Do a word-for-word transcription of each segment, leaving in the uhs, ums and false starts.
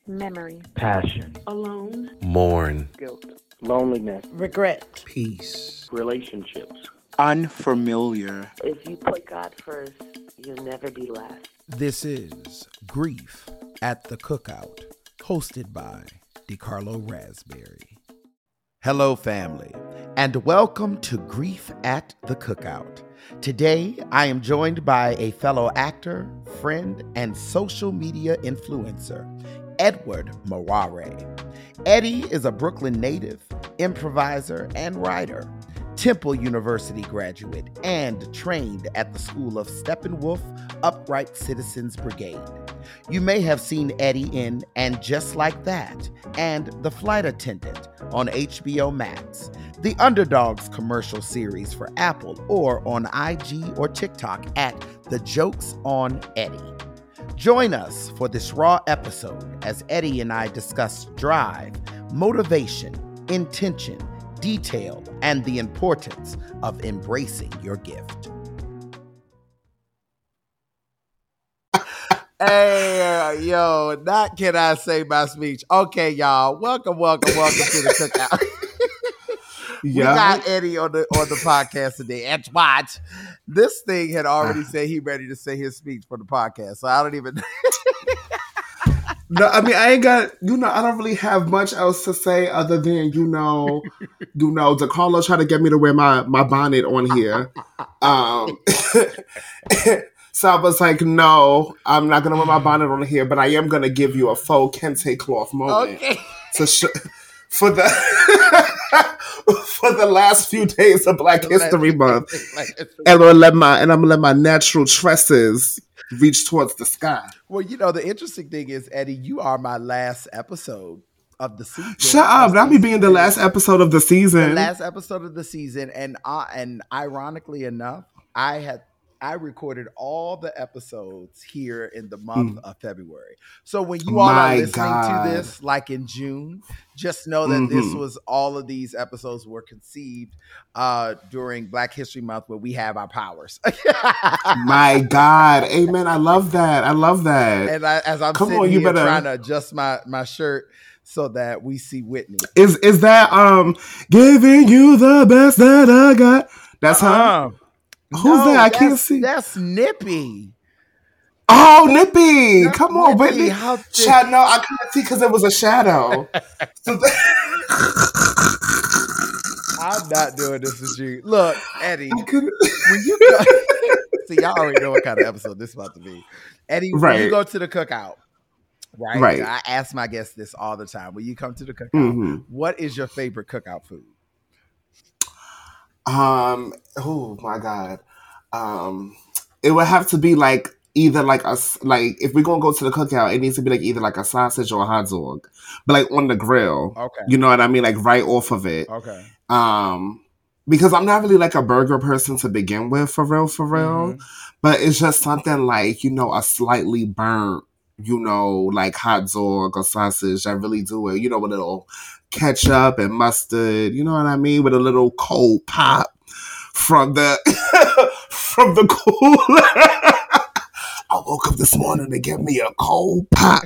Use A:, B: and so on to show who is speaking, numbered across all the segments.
A: memory,
B: passion,
A: alone,
C: mourn,
B: guilt, loneliness,
D: regret,
E: peace,
B: relationships,
E: unfamiliar.
F: If you put God first, you'll never be last.
G: This is Grief at the Cookout, hosted by DeCarlo Raspberry. Hello, family, and welcome to Grief at the Cookout. Today, I am joined by a fellow actor, friend, and social media influencer, Edward Maware. Eddie is a Brooklyn native, improviser, and writer, Temple University graduate, and trained at the School of Steppenwolf Upright Citizens Brigade. You may have seen Eddie in And Just Like That and The Flight Attendant on H B O Max, the Underdogs commercial series for Apple, or on I G or TikTok at The Jokes on Eddie. Join us for this raw episode as Eddie and I discuss drive, motivation, intention, detail, and the importance of embracing your gift. Hey, yo, not can I say my speech. Okay, y'all, welcome, welcome, welcome to the Cookout. We yeah. got Eddie on the on the podcast today. And watch, this thing had already said he ready to say his speech for the podcast, so I don't even.
H: No, I mean, I ain't got, you know, I don't really have much else to say other than, you know, you know, DeCarlo tried to get me to wear my, my bonnet on here. Um, so I was like, no, I'm not going to wear my bonnet on here, but I am going to give you a faux kente cloth moment. Okay. To sh- for the for the last few days of Black History Month. And I'm gonna let my and I'm gonna let my natural tresses reach towards the sky.
G: Well, you know, the interesting thing is, Eddie, you are my last episode of the season.
H: Shut up! That'll be being the last episode of the season.
G: The last episode of the season, and uh, and ironically enough, I had I recorded all the episodes here in the month mm. of February. So when you all my are listening God. to this, like in June, just know that mm-hmm. this was all of these episodes were conceived uh, during Black History Month, where we have our powers.
H: My God, amen! I love that. I love that.
G: And I, as I'm Come sitting on, you here better... trying to adjust my my shirt so that we see Whitney.
H: Is is that um giving you the best that I got? That's uh-huh. her. Who's no, that? I can't see.
G: That's Nippy.
H: Oh, Nippy. That's Come on,
G: Nippy.
H: Whitney.
G: How
H: Chad, no, I couldn't see because it was a shadow. So th-
G: I'm not doing this with you. Look, Eddie, when you go- see, y'all already know what kind of episode this is about to be. Eddie, right. when you go to the cookout, right? right. I ask my guests this all the time. When you come to the cookout, mm-hmm. what is your favorite cookout food?
H: Um, oh my God. Um, it would have to be like either like a, like if we're going to go to the cookout, it needs to be like either like a sausage or a hot dog, but like on the grill.
G: Okay.
H: You know what I mean? Like right off of it.
G: Okay.
H: Um, because I'm not really like a burger person to begin with, for real, for real. Mm-hmm. But it's just something like, you know, a slightly burnt, you know, like hot dog or sausage. I really do it, you know, with a little ketchup and mustard, you know what I mean, with a little cold pop from the from the cooler. I woke up this morning to get me a cold pop.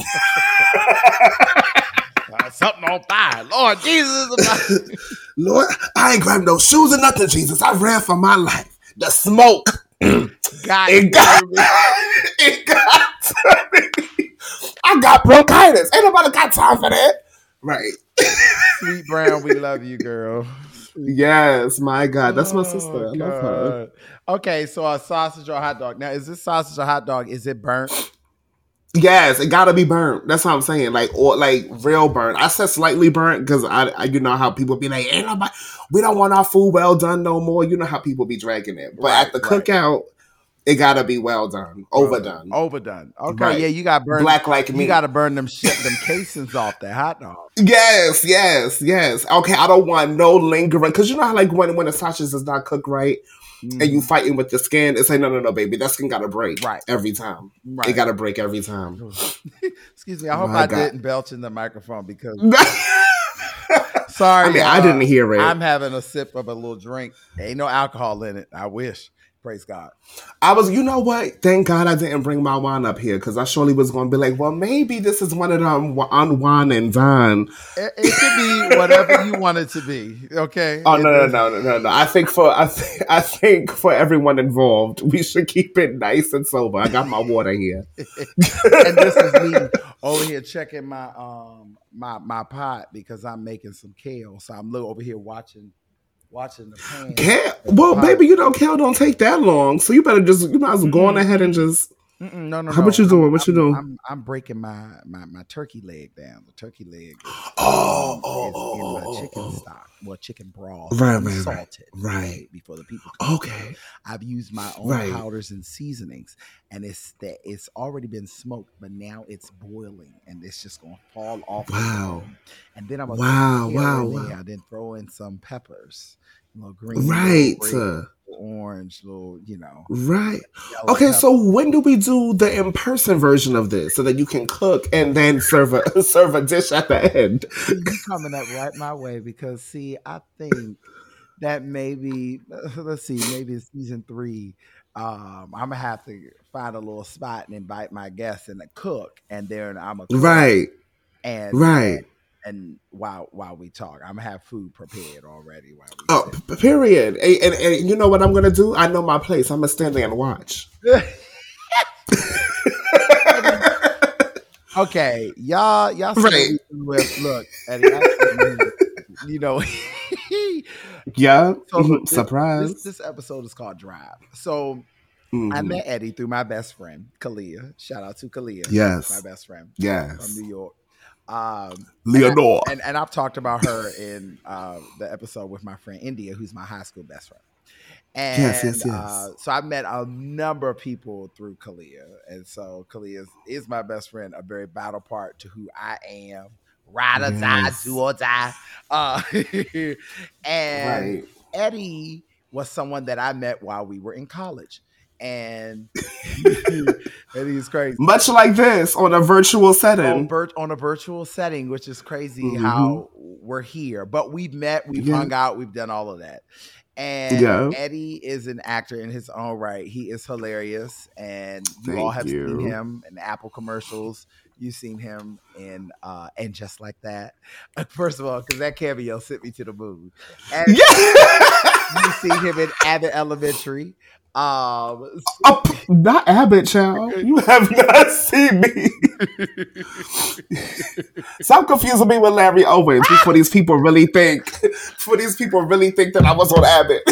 G: uh, something on fire, Lord Jesus!
H: Lord, I ain't grabbed no shoes or nothing, Jesus. I ran for my life. The smoke,
G: God,
H: it got, it got to me. I got bronchitis. Ain't nobody got time for that. Right.
G: Sweet Brown, we love you, girl.
H: Yes, my God. That's my sister. I
G: God.
H: love her.
G: Okay, so a sausage or a hot dog. Now, is this sausage or hot dog, is it burnt?
H: Yes, it gotta be burnt. That's what I'm saying. Like, or like real burnt. I said slightly burnt because I, I, you know how people be like, ain't nobody, we don't want our food well done no more. You know how people be dragging it. But right, at the right. cookout, it gotta be well done, overdone,
G: overdone. Okay,
H: right.
G: yeah, you got burn
H: black like me.
G: You got to burn them shit, them casings off that hot dog.
H: Yes, yes, yes. Okay, I don't want no lingering because you know how like when when the sausage is not cooked right, mm. and you fighting with the skin, it's like no, no, no, baby, that skin gotta break
G: right
H: every time.
G: Right.
H: It gotta break every time.
G: Excuse me, I hope My I God. didn't belch in the microphone because. Sorry,
H: I mean, uh, I didn't hear it.
G: I'm having a sip of a little drink. Ain't no alcohol in it. I wish. Praise God.
H: I was, you know what? Thank God I didn't bring my wine up here because I surely was going to be like, well, maybe this is one of them unwine and dine.
G: It, it could be whatever you want it to be. Okay.
H: Oh
G: It
H: no, no,
G: is-
H: no, no, no, no! I think for I, th- I think for everyone involved, we should keep it nice and sober. I got my water here.
G: And this is me over here checking my um my my pot because I'm making some kale. So I'm look over here watching watching the pan.
H: Kale, well,
G: Wow.
H: baby, you know kale don't take that long, so you better just you might as well go on
G: Mhm.
H: ahead and just.
G: Mm-mm, no, no,
H: How
G: no.
H: what you doing?
G: I'm,
H: What you
G: I'm-
H: doing?
G: I'm I'm breaking my, my my turkey leg down. The turkey leg is,
H: Oh,
G: is
H: oh,
G: in
H: oh,
G: my
H: oh,
G: chicken
H: oh.
G: stock. Well, chicken broth.
H: Right,
G: I'm
H: right, right,
G: salted.
H: right.
G: Before the people come.
H: Okay.
G: I've used my own
H: Right.
G: powders and seasonings, and it's that it's already been smoked, but now it's boiling, and it's just gonna fall off. the
H: Wow.
G: bone. And then I'm gonna
H: Wow,
G: throw
H: wow,
G: in there,
H: wow.
G: then throw in some peppers, little green,
H: Right.
G: little red,
H: uh,
G: little orange, little you know.
H: Right.
G: yellow
H: Okay,
G: pepper.
H: so when do we do the in-person version of this so that you can cook and then serve a serve a dish at the end?
G: See, you coming up right my way because see, I think that maybe let's see, maybe in season three, um, I'm gonna have to find a little spot and invite my guests and to cook, and then I'm a
H: Right.
G: and
H: Right.
G: and while while we talk, I'm gonna have food prepared already while we
H: Oh, p- period. And, and, and you know what I'm gonna do? I know my place. I'm gonna stand there and watch.
G: Okay, y'all, y'all see
H: Right.
G: what we with. Look, Eddie, I, you know,
H: Yeah.
G: so
H: Mhm.
G: look, this,
H: Surprise.
G: this this episode is called Drive. So I
H: Mhm.
G: met Eddie through my best friend, Kalia. Shout out to Kalia.
H: Yes.
G: My best friend from
H: Yes.
G: New York. Um,
H: Leonore.
G: and, and I've talked about her in uh, the episode with my friend India, who's my high school best friend. And
H: Yes, yes, yes.
G: Uh, so I met a number of people through Kalia. And so Kalia is, is my best friend, a very vital part to who I am. Ride or die,
H: Yes.
G: do or die. Uh, and
H: Right.
G: Eddie was someone that I met while we were in college. And Eddie's crazy.
H: Much like this on a virtual
G: On,
H: setting.
G: vir- on a virtual setting, which is crazy
H: Mhm.
G: how we're here. But we've met, we've
H: Yeah.
G: hung out, we've done all of that. And
H: Yeah.
G: Eddie is an actor in his own right. He is hilarious. And you
H: Thank
G: all have
H: you.
G: seen him in Apple commercials. You've seen him in uh, And Just Like That. First of all, because that cameo sent me to the moon. And
H: Yeah.
G: you've seen him in Abbott Elementary. Um,
H: Oh, p- not Abbott, child. You have not seen me. Stop confusing me with Larry Owens before these people really think. Before these people really think that I was on Abbott.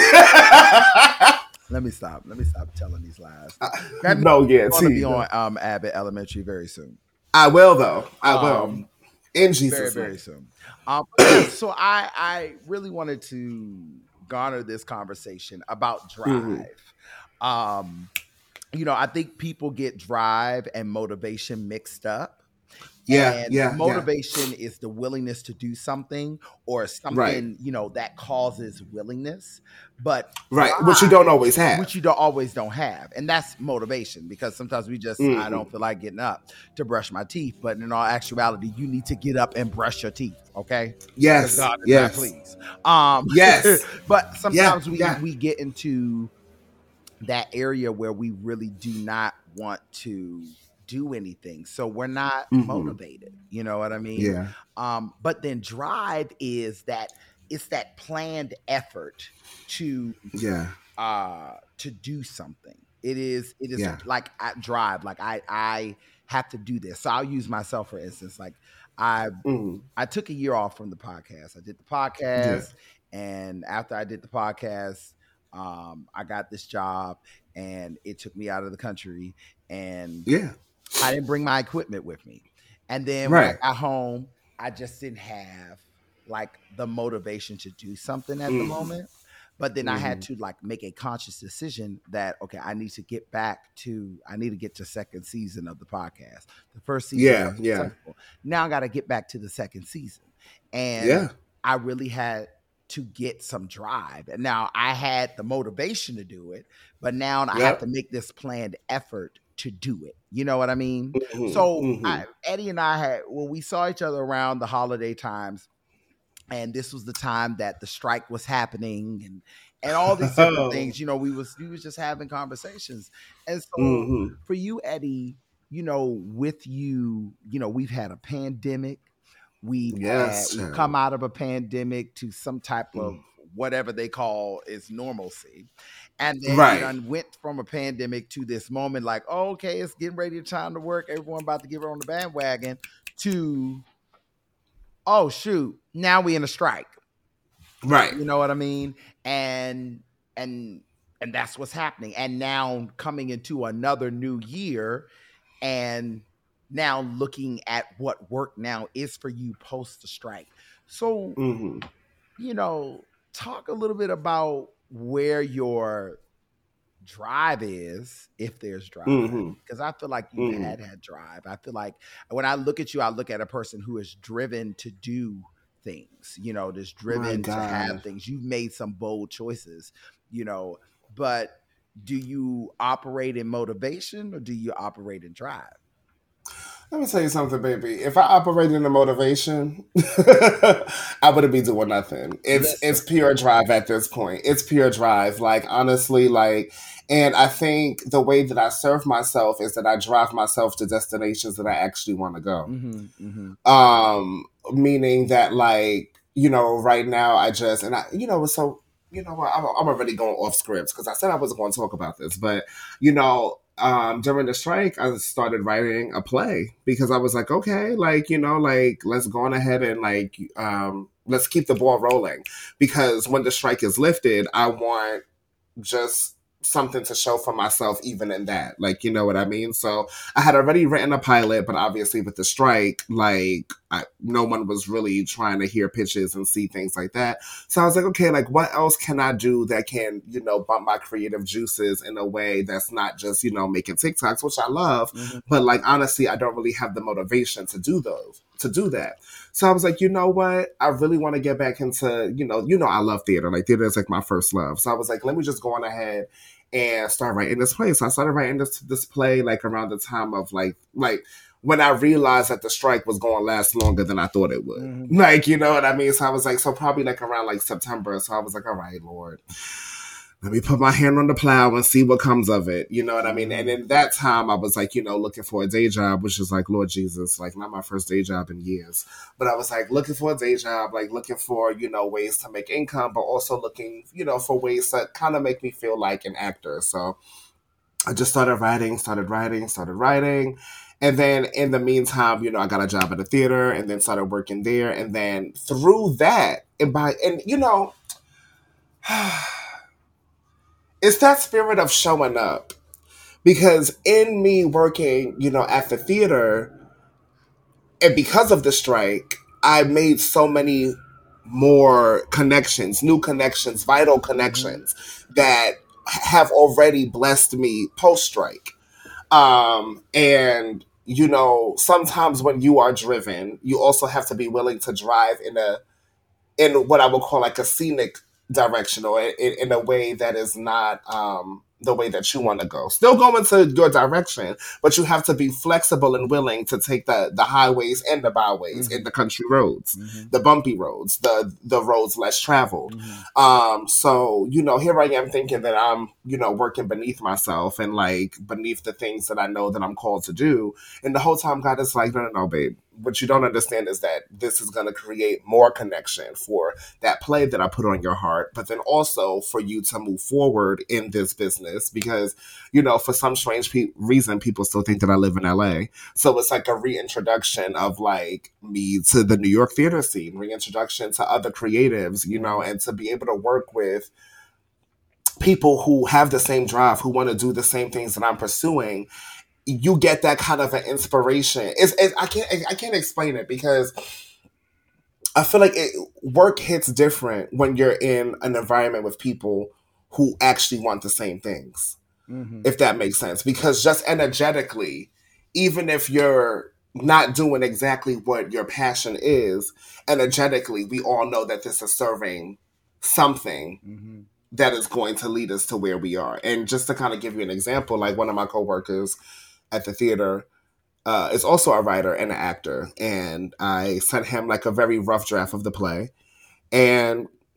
G: let me stop. Let me stop telling these lies.
H: No, yeah,
G: I'm going to
H: see,
G: be
H: no.
G: on um, Abbott Elementary very soon.
H: I will though. I will.
G: Um,
H: In
G: Very,
H: Jesus'
G: very
H: name.
G: soon. Um, so I, I really wanted to garner this conversation about drive. Um, you know, I think people get drive and motivation mixed up.
H: Yeah,
G: And
H: yeah, yeah.
G: motivation is the willingness to do something or something,
H: Right.
G: you know, that causes willingness. But
H: Right, which you don't always
G: drive,
H: have.
G: which you don't always don't have. And that's motivation because sometimes we just, I
H: Mhm.
G: don't feel like getting up to brush my teeth. But in all actuality, you need to get up and brush your teeth. Okay.
H: Yes,
G: God is
H: yes.
G: not pleased. Um,
H: Yes.
G: but sometimes
H: Yeah,
G: we,
H: yeah.
G: we get into that area where we really do not want to do anything. So we're not
H: Mhm.
G: motivated. You know what I mean?
H: Yeah.
G: Um, but then drive is that it's that planned effort to
H: Yeah.
G: uh to do something. It is it is
H: Yeah.
G: like I drive, like I I have to do this. So I'll use myself for instance. Like I
H: Mhm.
G: I took a year off from the podcast. I did the podcast, and after I did the podcast, um, I got this job, and it took me out of the country, and
H: Yeah.
G: I didn't bring my equipment with me. And then when
H: Right.
G: I got home, I just didn't have like the motivation to do something at the
H: Mhm.
G: moment. But then I had
H: Mhm.
G: to like make a conscious decision that, okay, I need to get back to, I need to get to second season of the podcast. The first season,
H: Yeah,
G: was
H: yeah.
G: successful. Now I got to get back to the second season. And
H: Yeah.
G: I really had to get some drive. And now I had the motivation to do it, but now I have
H: Yep.
G: to make this planned effort to do it. You know what I mean?
H: Mhm.
G: So
H: Mhm.
G: I, Eddie and I had, when we saw each other around the holiday times, and this was the time that the strike was happening, and and all these different things. You know, we was we was just having conversations. And so
H: Mhm.
G: for you, Eddie, you know, with you, you know, we've had a pandemic. We've,
H: Yes,
G: had, we've
H: child.
G: come out of a pandemic to some type of
H: Mm.
G: whatever they call is normalcy. And then
H: Right.
G: you done went from a pandemic to this moment like, oh, okay, it's getting ready to time to work. Everyone about to get on the bandwagon to, oh, shoot, now we in a strike.
H: Right.
G: You know what I mean? And and and that's what's happening. And now coming into another new year and now looking at what work now is for you post the strike. So,
H: Mhm.
G: you know, talk a little bit about where your drive is, if there's drive,
H: Mhm.
G: because I feel like you
H: Mhm.
G: had had drive. I feel like when I look at you, I look at a person who is driven to do things, you know, just driven to have
H: God.
G: things. You've made some bold choices, you know, but do you operate in motivation or do you operate in drive?
H: Let me tell you something, baby. If I operated in the motivation, I wouldn't be doing nothing. It's
G: Listen.
H: it's pure drive at this point. It's pure drive. Like honestly, like, and I think the way that I serve myself is that I drive myself to destinations that I actually want to go.
G: Mm-hmm, mm-hmm.
H: Um, meaning that like, you know, right now I just and I, you know, so you know what, I'm, I'm already going off scripts because I said I wasn't going to talk about this, but you know. Um, during the strike, I started writing a play because I was like, okay, like, you know, like, let's go on ahead and like, um, let's keep the ball rolling because when the strike is lifted, I want just something to show for myself even in that, like, you know what I mean? So I had already written a pilot, but obviously with the strike, like I, no one was really trying to hear pitches and see things like that. So I was like, okay, like what else can I do that can, you know, bump my creative juices in a way that's not just, you know, making TikToks, which I love,
G: Mm-hmm.
H: but like, honestly, I don't really have the motivation to do those, to do that. So I was like, you know what? I really want to get back into, you know, you know, I love theater. Like theater is like my first love. So I was like, let me just go on ahead and start writing this play. So I started writing this this play like around the time of like like when I realized that the strike was going to last longer than I thought it would.
G: Mm-hmm.
H: Like, you know what I mean? So I was like, so probably like around like September. So I was like, all right, Lord, let me put my hand on the plow and see what comes of it. You know what I mean? And in that time, I was like, you know, looking for a day job, which is like, Lord Jesus, like not my first day job in years. But I was like looking for a day job, like looking for, you know, ways to make income, but also looking, you know, for ways to kind of make me feel like an actor. So I just started writing, started writing, started writing. And then in the meantime, you know, I got a job at a theater and then started working there. And then through that, and by, and you know, it's that spirit of showing up because in me working, you know, at the theater and because of the strike, I made so many more connections, new connections, vital connections mm-hmm. that have already blessed me post-strike. Um, and, you know, sometimes when you are driven, you also have to be willing to drive in a, in what I would call like a scenic direction or in, in a way that is not um, the way that you want to go. Still go into your direction, but you have to be flexible and willing to take the, the highways and the byways
G: Mm-hmm.
H: and the country roads,
G: Mm-hmm.
H: the bumpy roads, the the roads less traveled.
G: Mm-hmm.
H: Um, so, you know, here I am thinking that I'm, you know, working beneath myself and like beneath the things that I know that I'm called to do. And the whole time God is like, no, no, no, babe. What you don't understand is that this is going to create more connection for that play that I put on your heart, but then also for you to move forward in this business because, you know, for some strange pe- reason, people still think that I live in L A. So it's like a reintroduction of like me to the New York theater scene, reintroduction to other creatives, you know, and to be able to work with people who have the same drive, who want to do the same things that I'm pursuing. You get that kind of an inspiration. It's, it's I can't I can't explain it because I feel like it, work hits different when you're in an environment with people who actually want the same things. Mm-hmm. If that makes sense, because just energetically, even if you're not doing exactly what your passion is, energetically, we all know that this is serving something mm-hmm. that is going to lead us to where we are. And just to kind of give you an example, like one of my coworkers at the theater uh, is also a writer and an actor. And I sent him like a very rough draft of the play. And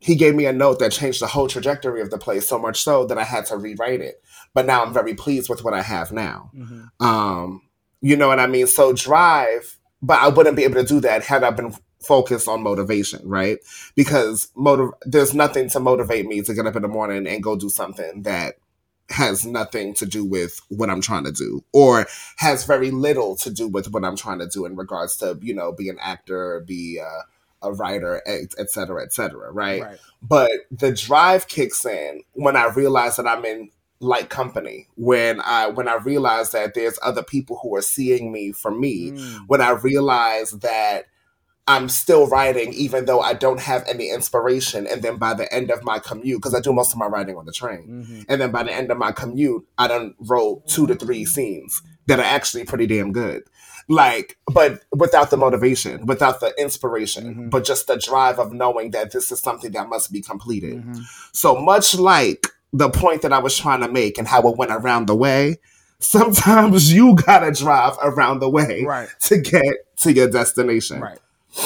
H: he gave me a note that changed the whole trajectory of the play, so much so that I had to rewrite it. But now I'm very pleased with what I have now. Mm-hmm. Um, you know what I mean? So drive, but I wouldn't be able to do that had I been focused on motivation, right? Because motiv- there's nothing to motivate me to get up in the morning and go do something that has nothing to do with what I'm trying to do, or has very little to do with what I'm trying to do in regards to, you know, be an actor, be a, a writer, et, et cetera, et cetera, right? right? But the drive kicks in when I realize that I'm in like company, when I when I realize that there's other people who are seeing me for me, mm. when I realize that I'm still writing even though I don't have any inspiration. And then by the end of my commute, because I do most of my writing on the train, mm-hmm. and then by the end of my commute, I done wrote two to three scenes that are actually pretty damn good. Like, but without the motivation, without the inspiration, mm-hmm. but just the drive of knowing that this is something that must be completed. Mm-hmm. So much like the point that I was trying to make and how it went around the way, sometimes you gotta drive around the way right. to get to your destination.
G: Right.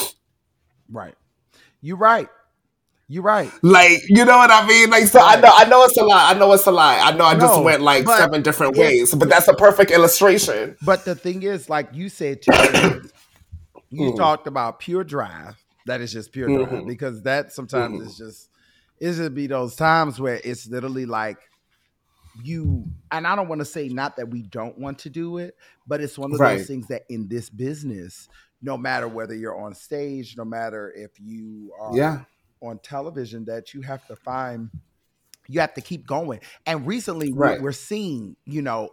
G: Right. You're right. You're right.
H: Like, you know what I mean? Like, so right. I know I know it's a lie. I know it's a lie. I know I no, just went like but, seven different yeah, ways, but that's a perfect illustration.
G: But the thing is, like you said too, you mm. talked about pure drive. That is just pure drive. Mm-hmm. Because that sometimes mm-hmm. is just it's just be those times where it's literally like you, and I don't want to say not that we don't want to do it, but it's one of right. those things that in this business, no matter whether you're on stage, no matter if you are
H: yeah.
G: on television, that you have to find, you have to keep going. And recently
H: right.
G: we're, we're seeing, you know,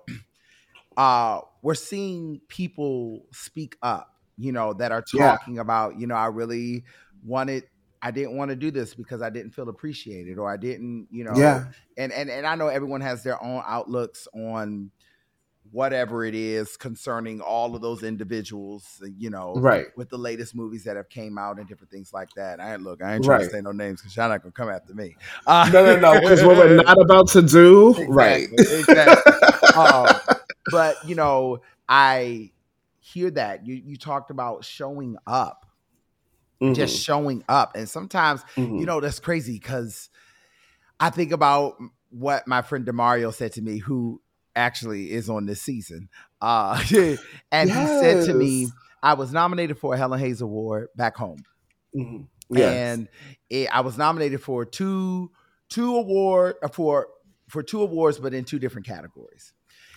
G: uh, we're seeing people speak up, you know, that are talking yeah. about, you know, I really wanted, I didn't want to do this because I didn't feel appreciated, or I didn't, you know,
H: yeah.
G: and, and, and I know everyone has their own outlooks on whatever it is concerning all of those individuals, you know,
H: right.
G: with the latest movies that have came out and different things like that. I ain't look, I ain't trying right. to say no names because y'all not gonna come after me. Uh,
H: no, no, no, because what we're not about to do, exactly, right?
G: Exactly. um, but you know, I hear that you you talked about showing up, mm-hmm. just showing up, and sometimes mm-hmm. you know that's crazy because I think about what my friend DeMario said to me, who actually is on this season. Uh, and yes. he said to me, I was nominated for a Helen Hayes Award back home.
H: Mm-hmm. Yes.
G: And it, I was nominated for two, two award for, for two awards, but in two different categories.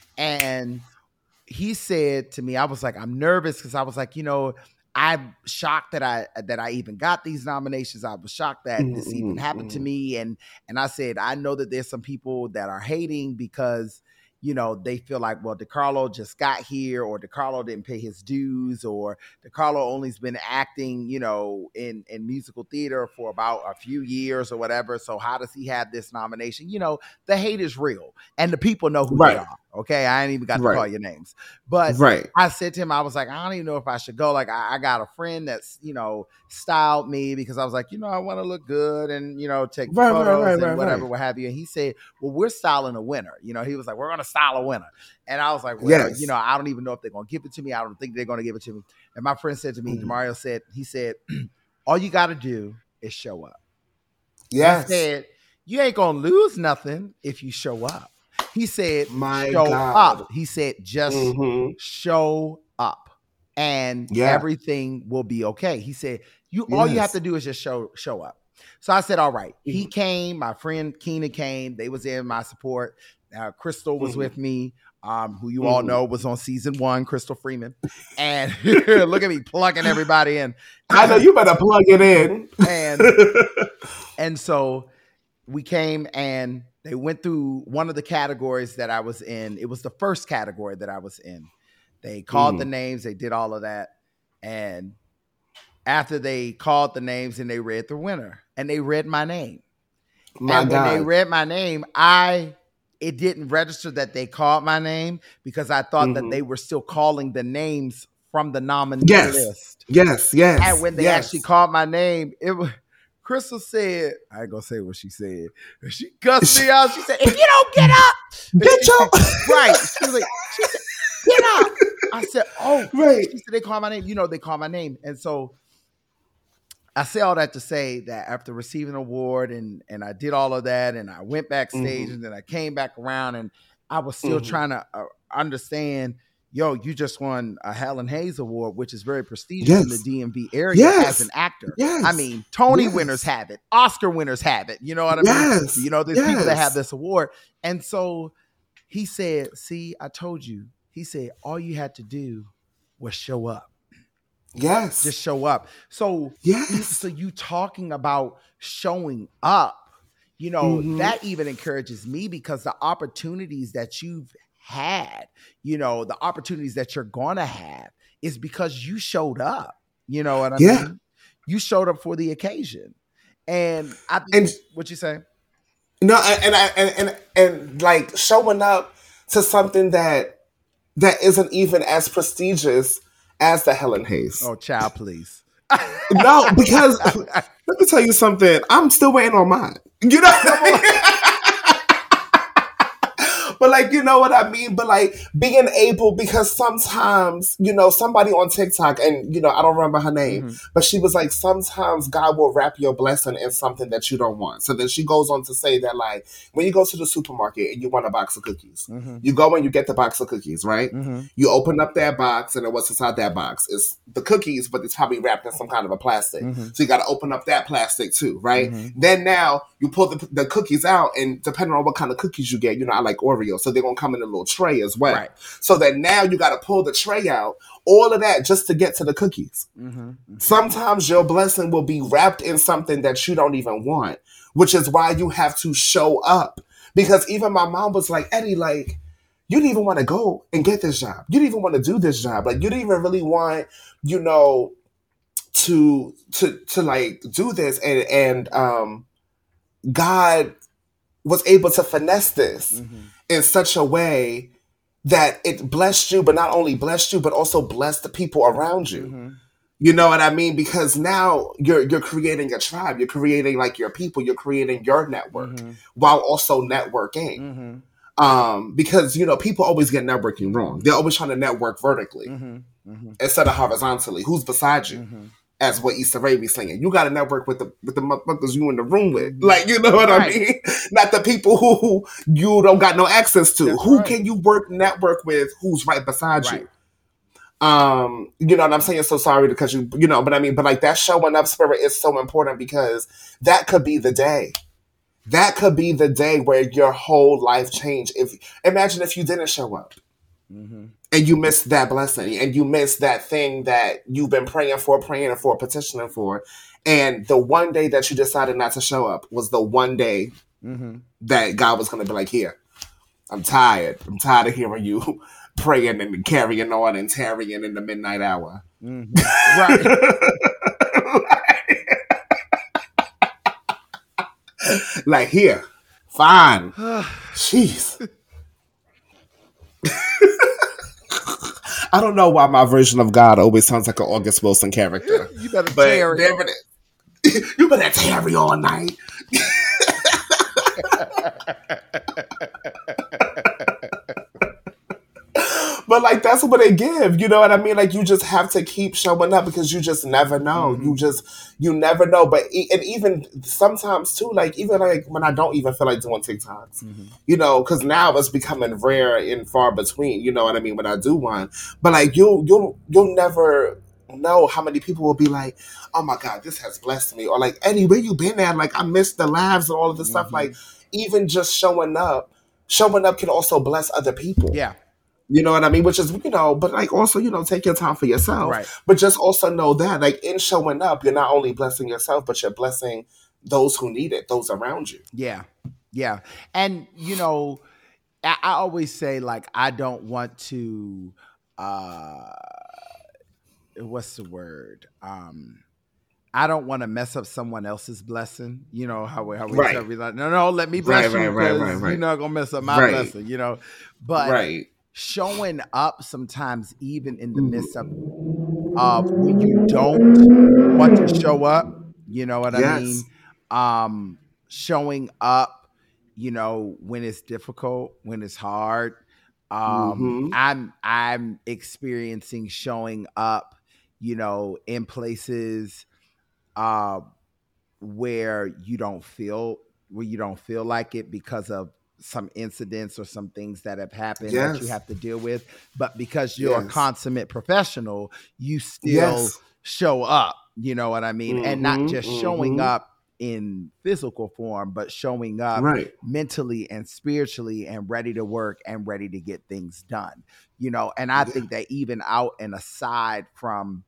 G: And he said to me, I was like, I'm nervous because I was like, you know, I'm shocked that I that I even got these nominations. I was shocked that mm-hmm. this even happened mm-hmm. to me. And and I said, I know that there's some people that are hating because you know, they feel like, well, DeCarlo just got here, or DeCarlo didn't pay his dues, or DeCarlo only's been acting, you know, in, in musical theater for about a few years or whatever. So how does he have this nomination? You know, the hate is real and the people know who
H: right.
G: they are. Okay. I ain't even got to
H: right.
G: call your names, but
H: right.
G: I said to him, I was like, I don't even know if I should go. Like, I, I got a friend that's, you know, styled me because I was like, you know, I want to look good and, you know, take
H: right,
G: photos
H: right, right,
G: and
H: right,
G: whatever,
H: right.
G: what have you. And he said, well, we're styling a winner. You know, he was like, we're going to style a winner. And I was like, well,
H: yes.
G: you know, I don't even know if they're going to give it to me. I don't think they're going to give it to me. And my friend said to me, mm-hmm. DeMario said, he said, all you got to do is show up.
H: Yes.
G: He said, you ain't going to lose nothing if you show up. He said,
H: My
G: show
H: God.
G: up. He said, just
H: mm-hmm.
G: show up and
H: yeah.
G: everything will be okay. He said, you yes. all you have to do is just show show up. So I said, all right. Mm-hmm. He came. My friend Keena came. They was in my support. Uh, Crystal was mm-hmm. with me, um, who you mm-hmm. all know was on season one, Crystal Freeman. And look at me plugging everybody in.
H: I know you better plug it in.
G: And, and so we came and they went through one of the categories that I was in. It was the first category that I was in. They called mm. the names. They did all of that. And after they called the names and they read the winner and they read my name.
H: My
G: and
H: God.
G: when they read my name, I, it didn't register that they called my name because I thought mm-hmm. that they were still calling the names from the nominee
H: yes.
G: list.
H: Yes, yes.
G: And when they
H: yes.
G: actually called my name, it was, Crystal said, I ain't gonna say what she said. She cussed me out. She said, if you don't get up,
H: get your
G: right. She was like, she said, get up. I said, oh,
H: right.
G: She said, they call my name. You know, they call my name. And so I say all that to say that after receiving an award and and I did all of that and I went backstage
H: Mm-hmm.
G: and then I came back around and I was still
H: Mm-hmm.
G: trying to uh, understand, yo, you just won a Helen Hayes Award, which is very prestigious
H: Yes.
G: in the D M V area
H: Yes.
G: as an actor.
H: Yes.
G: I mean, Tony
H: Yes.
G: winners have it. Oscar winners have it. You know what I
H: Yes.
G: mean? You know, there's people that
H: Yes.
G: have this award. And so he said, see, I told you. He said, all you had to do was show up.
H: Yes.
G: Just show up. So,
H: Yes.
G: you, so you talking about showing up, you know,
H: Mhm.
G: that even encourages me because the opportunities that you've had, you know, the opportunities that you're going to have is because you showed up. You know what I
H: Yeah.
G: mean? You showed up for the occasion. And I think,
H: And-
G: what you say?
H: No, and I and, and and like showing up to something that that isn't even as prestigious as the Helen Hayes.
G: Oh, child, please.
H: No, because let me tell you something. I'm still waiting on mine. You know what I mean? But like, you know what I mean? But like being able, because sometimes, you know, somebody on TikTok, and you know, I don't remember her name,
G: Mm-hmm.
H: but she was like, sometimes God will wrap your blessing in something that you don't want. So then she goes on to say that like, when you go to the supermarket and you want a box of cookies,
G: Mm-hmm.
H: you go and you get the box of cookies, right?
G: Mm-hmm.
H: You open up that box, and then what's inside that box is the cookies, but it's probably wrapped in some kind of a plastic.
G: Mhm.
H: So you got to open up that plastic too, right?
G: Mhm.
H: Then now you pull the, the cookies out, and depending on what kind of cookies you get, you know, I like Oreo, so they're gonna come in a little tray as well.
G: Right.
H: So that now you got to pull the tray out, all of that just to get to the cookies.
G: Mm-hmm.
H: Sometimes your blessing will be wrapped in something that you don't even want, which is why you have to show up. Because even my mom was like, Eddie, like, you didn't even want to go and get this job. You didn't even want to do this job. Like, you didn't even really want, you know, to to to like do this. And and um God was able to finesse this
G: Mm-hmm.
H: in such a way that it blessed you, but not only blessed you, but also blessed the people around you.
G: Mm-hmm.
H: You know what I mean? Because now you're you're creating a tribe. You're creating like your people. You're creating your network
G: Mm-hmm.
H: while also networking.
G: Mm-hmm.
H: Um, because you know people always get networking wrong. They're always trying to network vertically
G: Mm-hmm. Mm-hmm.
H: instead of horizontally. Who's beside you?
G: Mm-hmm.
H: As what Issa Rae be saying, you got to network with the with the motherfuckers you in the room with. Like, you know what
G: Right.
H: I mean? Not the people who, who you don't got no access to.
G: That's
H: who
G: right.
H: can you work network with? Who's right beside
G: Right.
H: you? Um, you know what I'm saying? So sorry because you, you know, but I mean, but like that showing up spirit is so important because that could be the day. That could be the day where your whole life changed. If imagine if you didn't show up.
G: Mm-hmm.
H: And you missed that blessing, and you missed that thing that you've been praying for, praying for, petitioning for. And the one day that you decided not to show up was the one day
G: Mm-hmm.
H: that God was going to be like, here, I'm tired. I'm tired of hearing you praying and carrying on and tarrying in the midnight hour.
G: Mm-hmm. Right.
H: Like, here, fine. Jeez. I don't know why my version of God always sounds like an August Wilson character.
G: You better
H: But
G: tear it.
H: there it is. You better tarry all night. But like that's what they give, you know what I mean? Like you just have to keep showing up because you just never know.
G: Mm-hmm.
H: You just you never know. But e- and even sometimes too, like even like when I don't even feel like doing TikToks,
G: Mm-hmm.
H: you know, because now it's becoming rare and far between. You know what I mean? When I do one, but like you you'll you'll never know how many people will be like, oh my God, this has blessed me, or like Eddie, where you been at? Like I missed the lives and all of this stuff.
G: Mhm.
H: Like even just showing up, showing up can also bless other people.
G: Yeah.
H: You know what I mean? Which is, you know, but like also, you know, take your time for yourself.
G: Right.
H: But just also know that, like, in showing up, you're not only blessing yourself, but you're blessing those who need it, those around you.
G: Yeah. Yeah. And, you know, I, I always say, like, I don't want to, uh, what's the word? Um, I don't want to mess up someone else's blessing. You know, how we, how we
H: Right.
G: tell me, like, no, no, let me bless
H: Right,
G: you
H: right, right,
G: because
H: right, right.
G: you're not going to mess up my
H: Right.
G: blessing, you know. But
H: Right.
G: showing up sometimes, even in the midst of, of when you don't want to show up, you know what I
H: Yes.
G: mean? Um, showing up, you know, when it's difficult, when it's hard. Um,
H: Mhm.
G: I'm I'm experiencing showing up, you know, in places uh, where you don't feel where you don't feel like it because of some incidents or some things that have happened
H: Yes.
G: that you have to deal with. But because you're a
H: Yes.
G: consummate professional, you still
H: Yes.
G: show up. You know what I mean? And not
H: Mhm,
G: just showing
H: mhm.
G: up in physical form, but showing up
H: Right.
G: mentally and spiritually and ready to work and ready to get things done. You know, and I
H: Yeah.
G: think that even out and aside from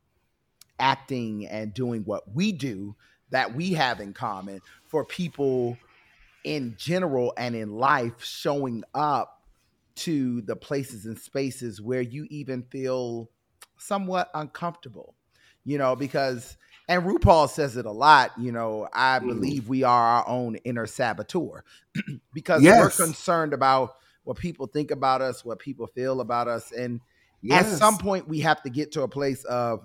G: acting and doing what we do, that we have in common, for people in general and in life, showing up to the places and spaces where you even feel somewhat uncomfortable, you know, because, and RuPaul says it a lot, you know, I
H: Mhm.
G: believe we are our own inner saboteur because
H: Yes.
G: we're concerned about what people think about us, what people feel about us. And at
H: Yes.
G: some point we have to get to a place of,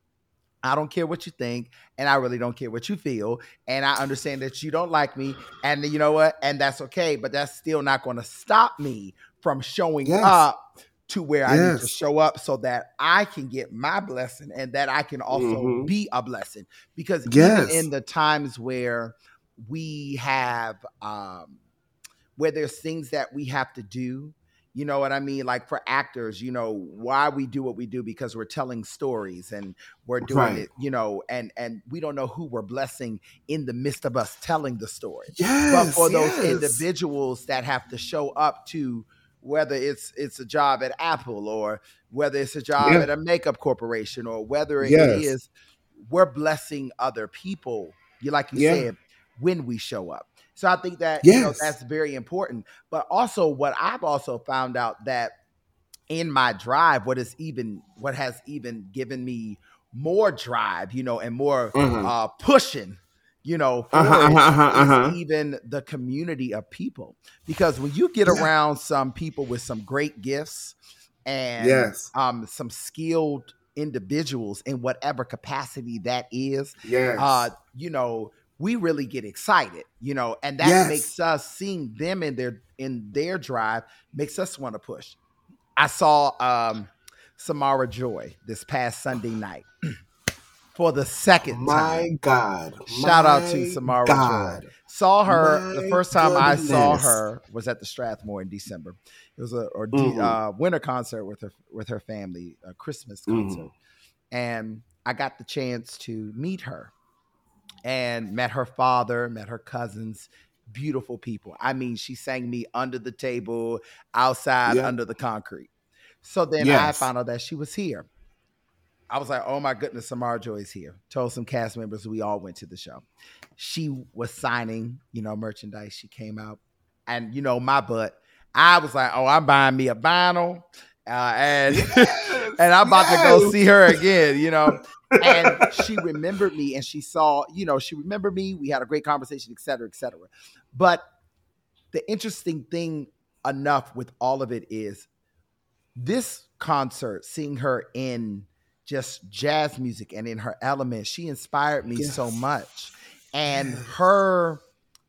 G: I don't care what you think, and I really don't care what you feel, and I understand that you don't like me, and you know what? And that's okay, but that's still not going to stop me from showing
H: Yes.
G: up to where I need to
H: Yes.
G: show up so that I can get my blessing and that I can also
H: Mhm.
G: be a blessing. Because
H: Yes.
G: even in the times where we have, um, where there's things that we have to do, you know what I mean? Like for actors, you know, why we do what we do, because we're telling stories and we're doing
H: Right.
G: it, you know, and and we don't know who we're blessing in the midst of us telling the story.
H: Yes.
G: But for those
H: yes.
G: individuals that have to show up to, whether it's it's a job at Apple or whether it's a job
H: Yeah.
G: at a makeup corporation or whether it
H: Yes.
G: is, we're blessing other people, you like you
H: Yeah.
G: said, when we show up. So I think that, you know,
H: Yes.
G: that's very important. But also what I've also found out that in my drive, what is even, what has even given me more drive, you know, and more
H: Mhm.
G: uh, pushing, you know, for
H: Uh-huh,
G: it,
H: uh-huh, uh-huh,
G: is
H: uh-huh.
G: even the community of people. Because when you get
H: Yeah.
G: around some people with some great gifts and
H: Yes.
G: um, some skilled individuals in whatever capacity that is,
H: Yes.
G: uh, you know, we really get excited, you know, and that
H: Yes.
G: makes us, seeing them in their in their drive makes us want to push. I saw um, Samara Joy this past Sunday night for the second
H: My
G: time.
H: God.
G: Shout out to
H: My
G: Samara
H: God.
G: Joy. Saw her, the
H: My
G: first time I saw
H: goodness.
G: her was at the Strathmore in December. It was a or D,
H: Mhm.
G: uh, winter concert with her with her family, a Christmas concert.
H: Mhm.
G: And I got the chance to meet her and met her father, met her cousins, beautiful people. I mean, she sang me Under the Table, Outside,
H: Yeah.
G: Under the Concrete. So then I
H: Yes.
G: found out that she was here. I was like, oh my goodness, Samara Joy's here. Told some cast members, we all went to the show. She was signing, you know, merchandise. She came out and, you know, my butt, I was like, oh, I'm buying me a vinyl. Uh, and
H: Yes.
G: and I'm about to go
H: Yes.
G: see her again, you know. And she remembered me and she saw, you know, she remembered me. We had a great conversation, et cetera, et cetera. But the interesting thing enough with all of it is this concert, seeing her in just jazz music and in her element, she inspired me
H: Yes.
G: so much. And
H: Yes.
G: her,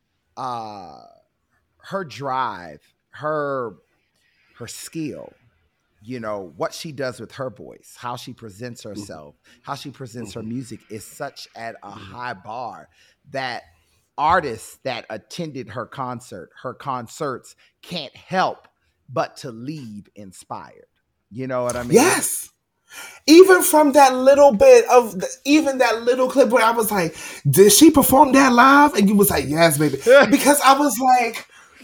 G: uh, her drive, her, her skill, you know, what she does with her voice, how she presents herself, how she presents her music is such at a high bar that artists that attended her concert, her concerts can't help but to leave inspired. You know what I mean?
H: Yes. Even from that little bit of, the, even that little clip where I was like, did she perform that live? And you was like, yes, baby. Because I was like,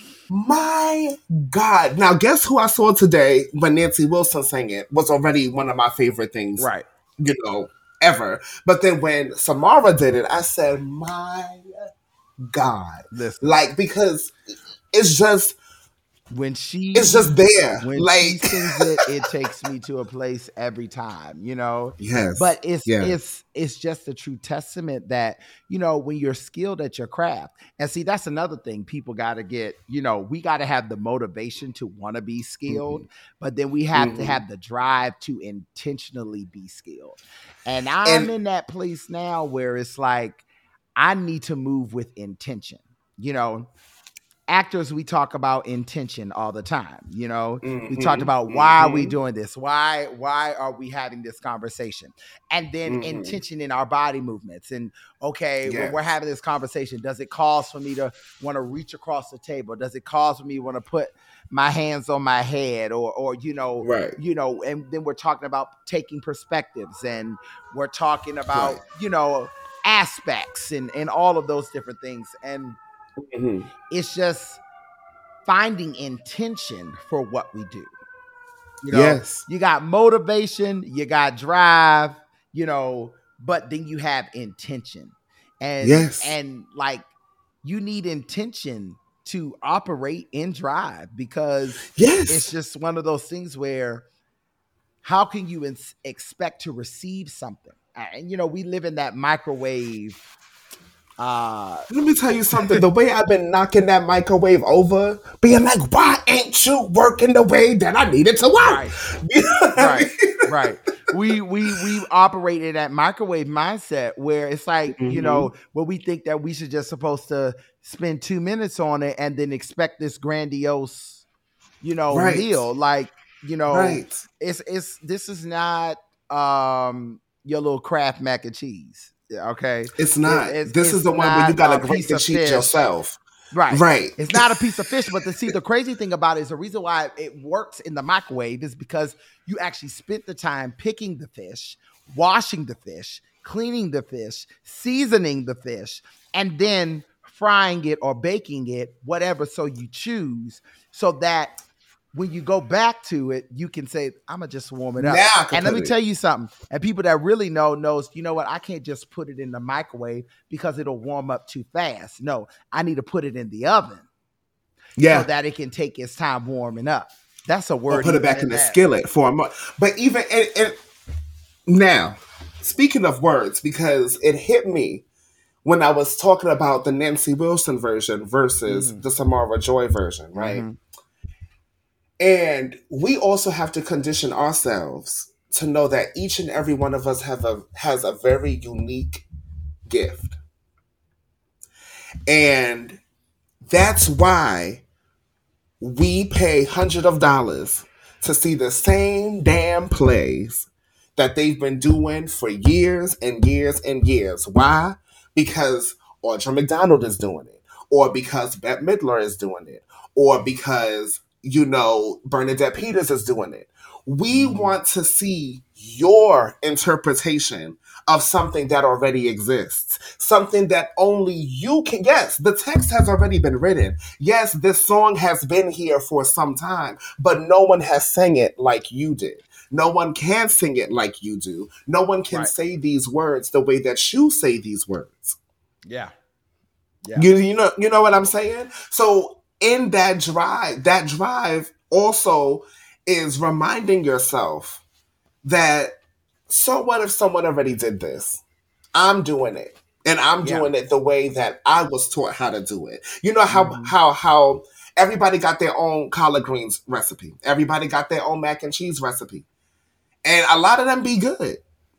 H: my God. Now, guess who I saw today when Nancy Wilson sang it was already one of my favorite things,
G: Right.
H: you know, ever. But then when Samara did it, I said, my God.
G: Listen,
H: Like, because it's just,
G: when she
H: it's just there.
G: when
H: Like,
G: she sings it, it takes me to a place every time, you know.
H: yes.
G: But it's
H: yes.
G: it's it's just a true testament that, you know, when you're skilled at your craft. And see, that's another thing people got to get, you know, we got to have the motivation to want to be skilled,
H: Mhm.
G: but then we have
H: Mhm.
G: to have the drive to intentionally be skilled. And I'm
H: And-
G: in that place now where it's like I need to move with intention, you know. actors, we talk about intention all the time. You know,
H: mm-hmm,
G: we talked about
H: mm-hmm.
G: why are we doing this? Why, why are we having this conversation? And then
H: mm-hmm.
G: intention in our body movements. And okay,
H: yes.
G: when we're having this conversation, does it cause for me to want to reach across the table? Does it cause for me to want to put my hands on my head, or, or, you know,
H: right.
G: you know, and then we're talking about taking perspectives, and we're talking about,
H: right.
G: you know, aspects and, and all of those different things. And
H: mm-hmm.
G: it's just finding intention for what we do. You know,
H: yes.
G: you got motivation, you got drive, you know, but then you have intention. And,
H: yes.
G: and like, you need intention to operate in drive, because
H: yes.
G: it's just one of those things where how can you ins- expect to receive something? And, you know, we live in that microwave. Uh,
H: Let me tell you something. The way I've been knocking that microwave over, being like, why ain't you working the way that I needed to work?
G: Right.
H: You know what
G: right.
H: I mean?
G: Right. We we we operate in that microwave mindset where it's like, mm-hmm. you know, where we think that we should just supposed to spend two minutes on it and then expect this grandiose, you know,
H: right.
G: meal. Like, you know,
H: right.
G: it's it's this is not um your little Kraft mac and cheese. Okay.
H: It's not.
G: It, it's,
H: this
G: it's
H: is the one where you gotta grate the cheese
G: fish.
H: yourself.
G: Right.
H: Right.
G: It's not a piece of fish, but to see the crazy thing about it is the reason why it works in the microwave is because you actually spent the time picking the fish, washing the fish, cleaning the fish, seasoning the fish, and then frying it or baking it, whatever so you choose, so that when you go back to it, you can say, I'm going to just warm it up.
H: Now
G: and let me it. tell you something. And people that really know knows, you know what? I can't just put it in the microwave because it'll warm up too fast. No, I need to put it in the oven.
H: Yeah.
G: So that it can take its time warming up. That's a word.
H: Or put it back in the skillet for a month. But even and, and now, speaking of words, because it hit me when I was talking about the Nancy Wilson version versus mm-hmm. the Samara Joy version, right? Mm-hmm. And we also have to condition ourselves to know that each and every one of us have a has a very unique gift. And that's why we pay hundreds of dollars to see the same damn plays that they've been doing for years and years and years. Why? Because Audra McDonald is doing it, or because Bette Midler is doing it, or because, you know, Bernadette Peters is doing it. We want to see your interpretation of something that already exists, something that only you can. Yes, the text has already been written. Yes, this song has been here for some time, but no one has sang it like you did. No one can sing it like you do. No one can right. say these words the way that you say these words.
G: Yeah. Yeah.
H: You, you know, you know what I'm saying? So in that drive, that drive also is reminding yourself that, so what if someone already did this? I'm doing it. And I'm
G: yeah.
H: doing it the way that I was taught how to do it. You know how mm-hmm. how how everybody got their own collard greens recipe. Everybody got their own mac and cheese recipe. And a lot of them be good.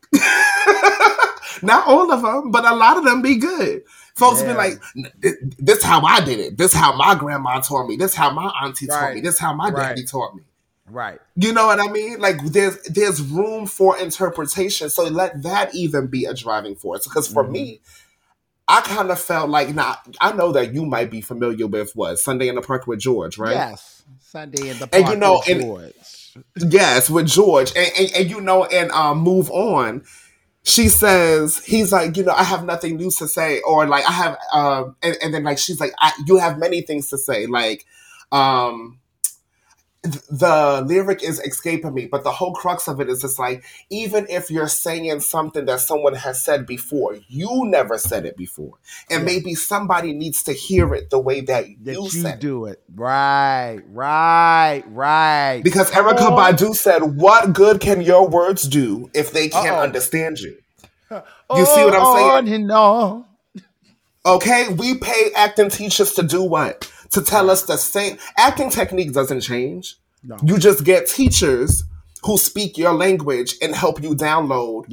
H: Not all of them, but a lot of them be good. Folks yeah. be like, this is how I did it. This is how my grandma taught me. This is how my auntie
G: right.
H: taught me. This is how my
G: right.
H: daddy taught me.
G: Right.
H: You know what I mean? Like there's there's room for interpretation. So let that even be a driving force. Because for mm-hmm. me, I kind of felt like, now, I know that you might be familiar with what? Sunday in the Park with George, right?
G: Yes. Sunday in the Park
H: and, you know,
G: with
H: and,
G: George.
H: Yes, with George. And, and, and you know, and um, Move On, she says, he's like, you know, I have nothing new to say. Or like, I have, uh, and, and then like, she's like, I, you have many things to say. Like, um... the lyric is escaping me, but the whole crux of it is just like, even if you're saying something that someone has said before, you never said it before. And yeah. maybe somebody needs to hear it the way that,
G: that
H: you,
G: you
H: said
G: do it. Right, right, right.
H: Because Erykah oh. Badu said, what good can your words do if they can't Uh-oh. understand you? You
G: oh,
H: see what I'm saying?
G: And on.
H: Okay, we pay acting teachers to do what? To tell us the same. Acting technique doesn't change.
G: No.
H: You just get teachers who speak your language and help you download
G: yeah.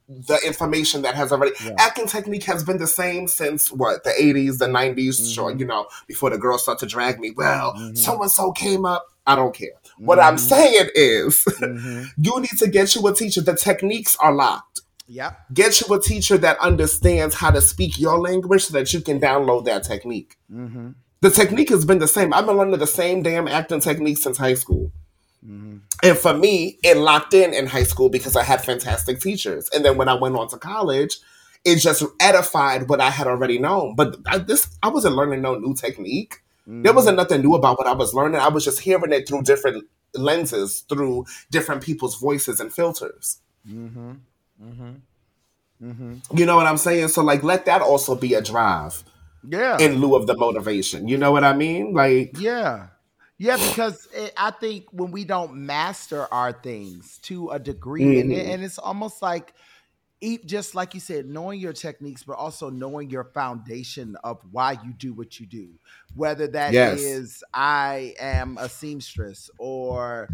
H: the information that has already
G: Yeah.
H: acting technique has been the same since what the eighties, the nineties,
G: Mhm.
H: sure, you know, before the girls start to drag me. Well,
G: Mhm.
H: so and so came up. I don't care. What I'm
G: Mhm.
H: saying is,
G: Mhm.
H: you need to get you a teacher. The techniques are locked.
G: Yep.
H: Get you a teacher that understands how to speak your language so that you can download that technique.
G: Mhm.
H: The technique has been the same. I've been learning the same damn acting technique since high school.
G: Mhm.
H: And for me, it locked in in high school because I had fantastic teachers. And then when I went on to college, it just edified what I had already known. But I, this, I wasn't learning no new technique. There wasn't nothing new about what I was learning. I was just hearing it through different lenses, through different people's voices and filters.
G: Mm-hmm. Mm-hmm. Mm-hmm.
H: You know what I'm saying? So, like, let that also be a drive
G: Yeah.
H: in lieu of the motivation. You know what I mean? Like,
G: Yeah. Yeah, because it, I think when we don't master our things to a degree, and, it,
H: Mhm.
G: and it's almost like, e- just like you said, knowing your techniques, but also knowing your foundation of why you do what you do. Whether that
H: Yes.
G: is I am a seamstress, or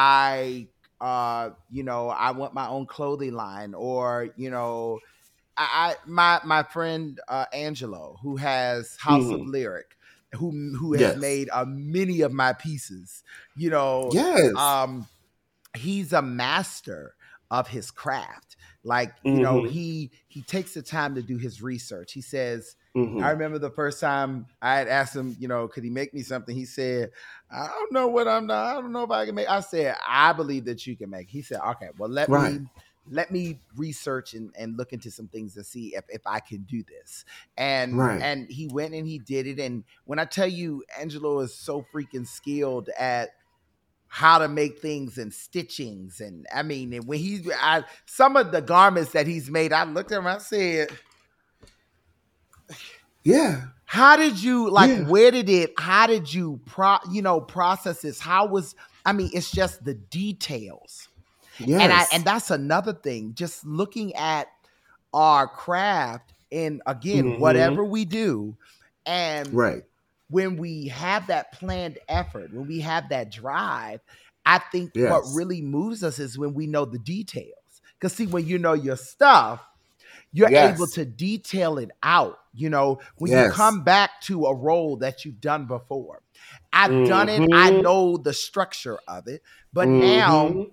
G: I, uh, you know, I want my own clothing line, or you know, I, I my my friend uh, Angelo, who has House of
H: Mhm.
G: Lyric, who who has
H: Yes.
G: made uh, many of my pieces. You know,
H: Yes.
G: um, he's a master of his craft. Like, you know,
H: Mhm.
G: he he takes the time to do his research. He says,
H: Mhm.
G: I remember the first time I had asked him, you know, could he make me something? He said, I don't know what I'm not, I don't know if I can make. I said, I believe that you can make. He said, okay, well, let
H: Right.
G: me let me research and, and look into some things to see if, if I can do this. And
H: Right.
G: and he went and he did it. And when I tell you, Angelo is so freaking skilled at how to make things and stitchings, and I mean, and when he's I, some of the garments that he's made, I looked at him, I said,
H: Yeah.
G: how did you like
H: Yeah.
G: where did it how did you pro you know process this? How was, I mean, it's just the details.
H: Yes.
G: And I and that's another thing, just looking at our craft, and again,
H: Mhm.
G: whatever we do, and
H: Right.
G: when we have that planned effort, when we have that drive, I think
H: Yes.
G: what really moves us is when we know the details. Because see, when you know your stuff, you're
H: Yes.
G: able to detail it out. You know, when you
H: Yes.
G: come back to a role that you've done before, I've done it, I
H: Mhm.
G: know the structure of it, but now
H: Mhm.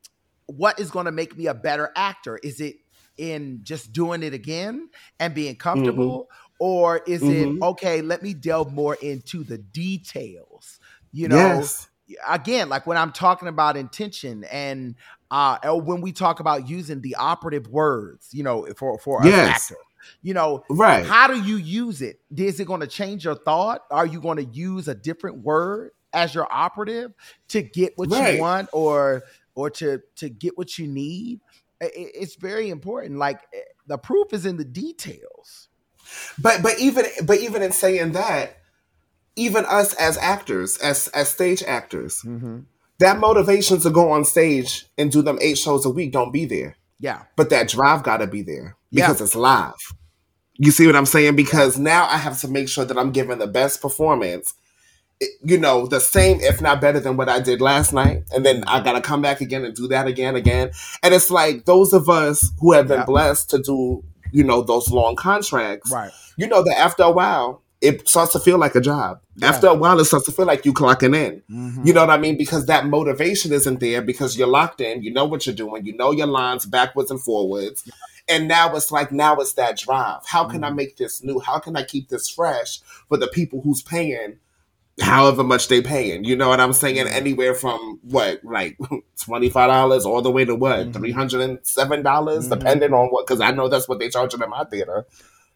G: what is going to make me a better actor? Is it in just doing it again and being comfortable? Or is it,
H: Mhm.
G: okay, let me delve more into the details? You know,
H: Yes.
G: again, like when I'm talking about intention, and uh, or when we talk about using the operative words, you know, for, for us
H: Yes.
G: actor, you know,
H: Right.
G: how do you use it? Is it going to change your thought? Are you going to use a different word as your operative to get what
H: Right.
G: you want, or or to to get what you need? I- I- It's very important. Like, eh, the proof is in the details.
H: But but even but even in saying that, even us as actors, as as stage actors,
G: Mm-hmm.
H: that motivation to go on stage and do them eight shows a week don't be there.
G: Yeah.
H: But that drive got to be there
G: Yeah.
H: because it's live. You see what I'm saying? Because now I have to make sure that I'm giving the best performance, it- you know, the same, if not better than what I did last night. And then I got to come back again and do that again, again. And it's like those of us who have been
G: Yeah.
H: blessed to do, you know, those long contracts,
G: Right.
H: you know, that after a while, it starts to feel like a job.
G: Yeah.
H: After a while, it starts to feel like you clocking in.
G: Mhm.
H: You know what I mean? Because that motivation isn't there because you're locked in. You know what you're doing. You know your lines backwards and forwards. And now it's like, now it's that drive. How can I
G: Mhm.
H: make this new? How can I keep this fresh for the people who's paying however much they paying? You know what I'm saying?
G: Mhm.
H: Anywhere from what, like twenty-five dollars all the way to what,
G: Mhm.
H: three hundred seven dollars,
G: Mhm.
H: depending on what, because I know that's what they charging in my theater.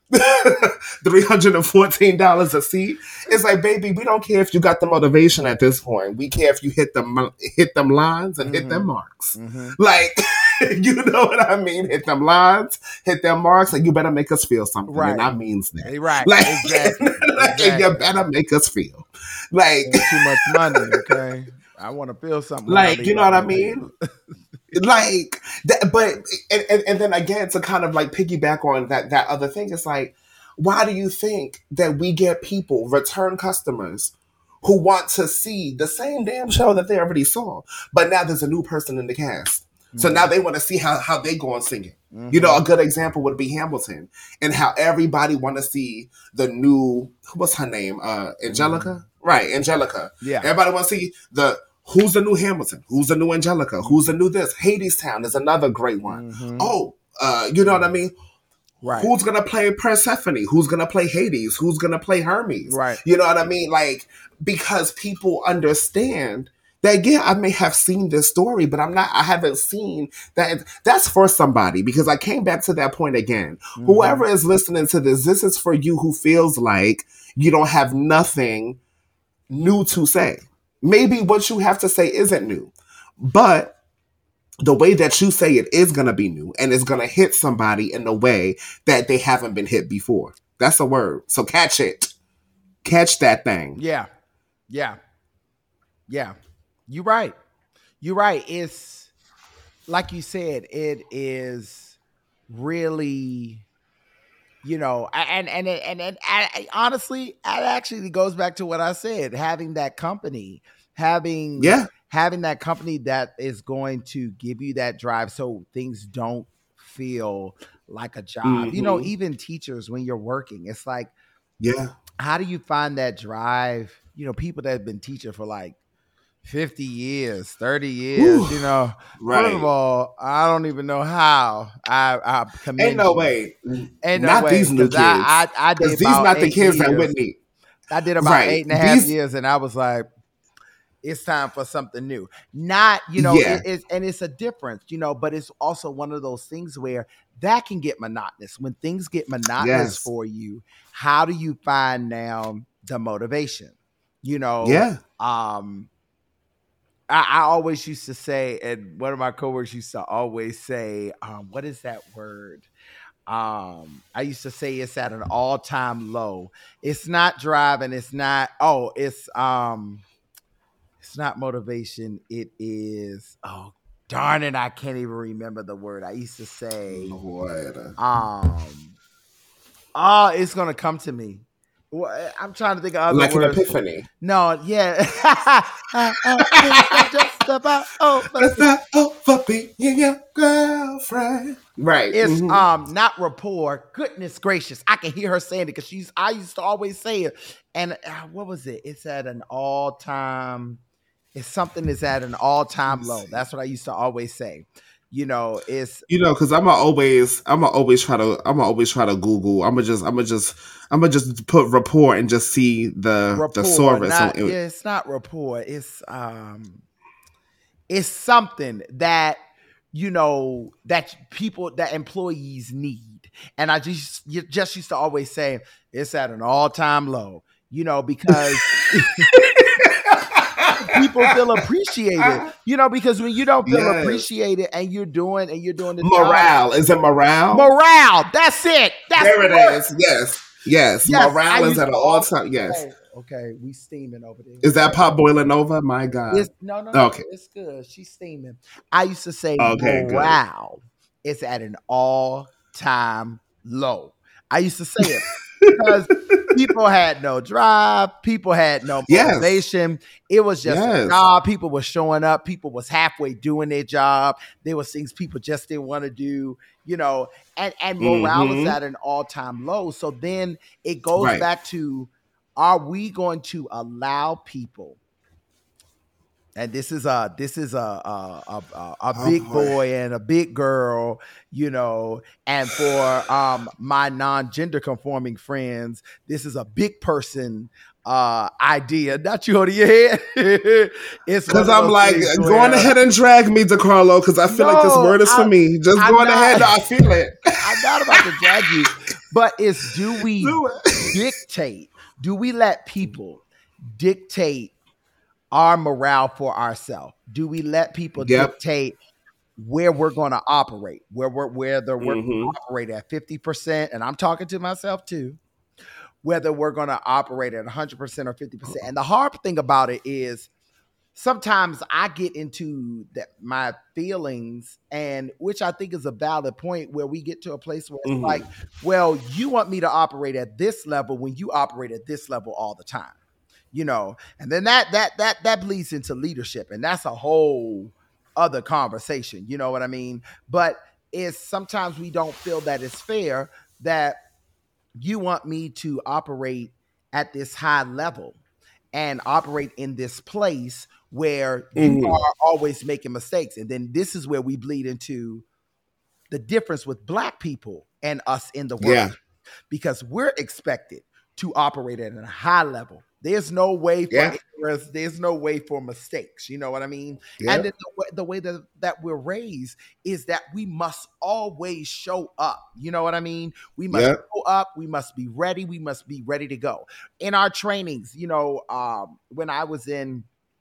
H: three hundred fourteen dollars a seat. It's like, baby, we don't care if you got the motivation at this point. We care if you hit them hit them lines and hit them
G: Mhm.
H: marks.
G: Mhm.
H: Like, you know what I mean? Hit them lines, hit them marks, and you better make us feel something.
G: Right.
H: And that means that.
G: Eh, Right.
H: Like,
G: Exactly.
H: like, you
G: Exactly.
H: better make us feel. Like,
G: Ain't too much money, okay? I want to feel something. when I
H: like,
G: leave
H: you know
G: out
H: what I
G: the
H: mean?
G: theater.
H: Like that, but and, and, and then again, to kind of like piggyback on that that other thing, it's like, why do you think that we get people, return customers, who want to see the same damn show that they already saw, but now there's a new person in the cast? So now they want to see how, how they go on singing. Mm-hmm. You know, a good example would be Hamilton and how everybody want to see the new, what's her name? Uh, Angelica? Mm-hmm. Right, Angelica.
G: Yeah.
H: Everybody want to see the, who's the new Hamilton? Who's the new Angelica? Who's the new this? Hadestown is another great one. Mm-hmm. Oh, uh, you know what I mean? Right. Who's going to play Persephone? Who's going to play Hades? Who's going to play Hermes?
G: Right.
H: You know what I mean? Like, because people understand that, yeah, I may have seen this story, but I'm not, I haven't seen that. That's for somebody, because I came back to that point again. Mm-hmm. Whoever is listening to this, this is for you who feels like you don't have nothing new to say. Maybe what you have to say isn't new, but the way that you say it is going to be new, and it's going to hit somebody in a way that they haven't been hit before. That's a word. So catch it. Catch that thing.
G: Yeah. Yeah. Yeah. You're right. You're right. It's like you said, it is really, you know, and, and, and, and, and, and honestly, it actually goes back to what I said, having that company, having,
H: yeah.
G: having that company that is going to give you that drive so things don't feel like a job. Mm-hmm. You know, even teachers, when you're working, it's like,
H: yeah,
G: how do you find that drive? You know, people that have been teaching for like fifty years, thirty years, Ooh, you know,
H: right.
G: First of all, I don't even know how I, I commend
H: Ain't no
G: you.
H: way.
G: Ain't no
H: not
G: way.
H: these new kids.
G: I, I, I did
H: these not the kids
G: years.
H: that Whitney.
G: I did about
H: right.
G: eight and a half
H: these...
G: years, and I was like, it's time for something new. Not, you know,
H: yeah.
G: it, it's, and it's a difference, you know, but it's also one of those things where that can get monotonous. When things get monotonous
H: yes.
G: for you, how do you find now the motivation? You know,
H: yeah.
G: Um, I, I always used to say, and one of my coworkers used to always say, um, what is that word? Um, I used to say it's at an all-time low. It's not driving. It's not, oh, it's, um, it's not motivation. It is, oh, darn it. I can't even remember the word. I used to say,
H: Lord.
G: um, oh, it's going to come to me. Well, I'm trying to think of other
H: like
G: words.
H: An epiphany.
G: No, yeah. Just about over.
H: It's not over being your girlfriend. Right.
G: It's
H: mm-hmm.
G: um not rapport. Goodness gracious, I can hear her saying it because she's. I used to always say it, and uh, what was it? It's at an all time. It's something that's at an all time low. That's what I used to always say. You know, it's
H: you know because I'm gonna always I'm gonna always try to I'm gonna always try to Google. I'm gonna just I'm gonna just I'm gonna just put rapport and just see the
G: rapport,
H: the source.
G: Not, yeah, it's not rapport. It's um, it's something that you know that people that employees need, and I just you just used to always say it's at an all time low. You know because. People feel appreciated, you know, because when you don't feel yes. appreciated and you're doing and you're doing the
H: morale,
G: job,
H: is it morale?
G: Morale, that's it. That's
H: there it
G: the
H: is. Yes, yes, yes. Morale is at an all time. Yes.
G: Okay. okay, we steaming over there.
H: Is that pot boiling over? My God.
G: It's, no, no, no.
H: Okay,
G: it's good. She's steaming. I used to say
H: okay,
G: morale good. is at an all time low. I used to say it. Because people had no drive, people had no motivation. Yes. It was just yes. a job. People were showing up. People was halfway doing their job. There was things people just didn't want to do, you know, and, and morale mm-hmm. was at an all-time low. So then it goes right. back to, are we going to allow people? And this is a this is a a, a, a, a oh, big boy. boy and a big girl, you know. And for um, my non-gender conforming friends, this is a big person uh, idea. Not you hold your head. It's
H: because I'm like, go on ahead and drag me, DeCarlo, because I feel no, like this word is I, for me. Just I'm go on ahead. I feel it.
G: I'm not about to drag you, but it's do we do dictate? Do we let people dictate our morale for ourselves? Do we let people yep. dictate where we're going to operate, where we're whether we're mm-hmm. going to operate at fifty percent, and I'm talking to myself too, whether we're going to operate at one hundred percent or fifty percent. And the hard thing about it is sometimes I get into that my feelings, and which I think is a valid point, where we get to a place where it's mm-hmm. like, well, you want me to operate at this level when you operate at this level all the time. You know, and then that that that that bleeds into leadership, and that's a whole other conversation. You know what I mean? But it's sometimes we don't feel that it's fair that you want me to operate at this high level and operate in this place where
H: Mhm.
G: you are always making mistakes. And then this is where we bleed into the difference with Black people and us in the world.
H: Yeah.
G: Because we're expected to operate at a high level. There's no way for
H: Yeah.
G: errors. There's no way for mistakes. You know what I mean?
H: Yeah.
G: And then the way, the way that, that we're raised is that we must always show up. You know what I mean? We must
H: Yeah.
G: show up. We must be ready. We must be ready to go. In our trainings, you know, um, when I was in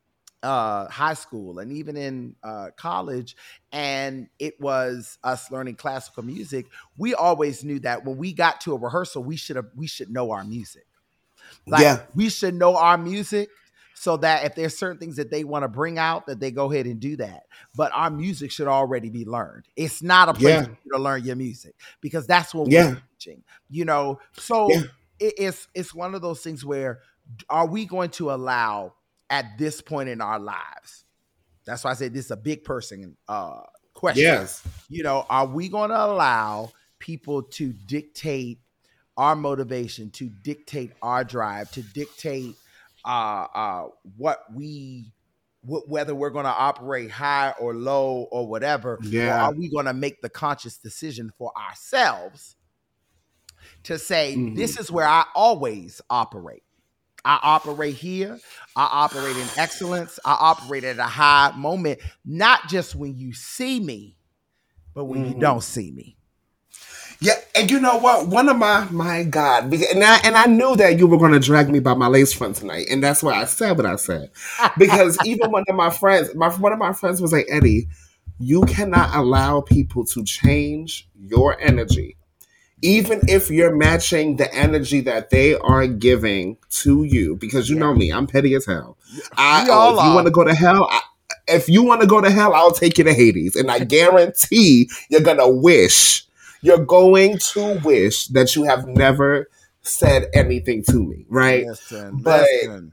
G: uh, high school and even in uh, college, and it was us learning classical music, we always knew that when we got to a rehearsal, we should have we should know our music. Like,
H: Yeah.
G: we should know our music so that if there's certain things that they want to bring out, that they go ahead and do that. But our music should already be learned. It's not a place
H: Yeah.
G: for you to learn your music, because that's what
H: Yeah.
G: we're teaching. You know, so
H: Yeah.
G: it, it's it's one of those things where, are we going to allow at this point in our lives? That's why I said this is a big person uh, question.
H: Yes.
G: You know, are we going to allow people to dictate our motivation, to dictate our drive, to dictate uh, uh, what we, wh- whether we're going to operate high or low or whatever?
H: Yeah.
G: Or are we going to make the conscious decision for ourselves to say,
H: Mhm.
G: this is where I always operate? I operate here. I operate in excellence. I operate at a high moment, not just when you see me, but when you
H: Mhm.
G: don't see me.
H: Yeah, and you know what? One of my my God, because- and I and I knew that you were going to drag me by my lace front tonight, and that's why I said what I said. Because even one of my friends, my one of my friends was like, Eddie, you cannot allow people to change your energy, even if you're matching the energy that they are giving to you. Because you
G: Yeah.
H: know me, I'm petty as hell. I,
G: We
H: oh,
G: all
H: if you
G: are.
H: want to go to hell, I, if you want to go to hell, I'll take you to Hades, and I guarantee you're gonna wish. You're going to wish that you have never said anything to me, right?
G: Listen,
H: But-
G: listen.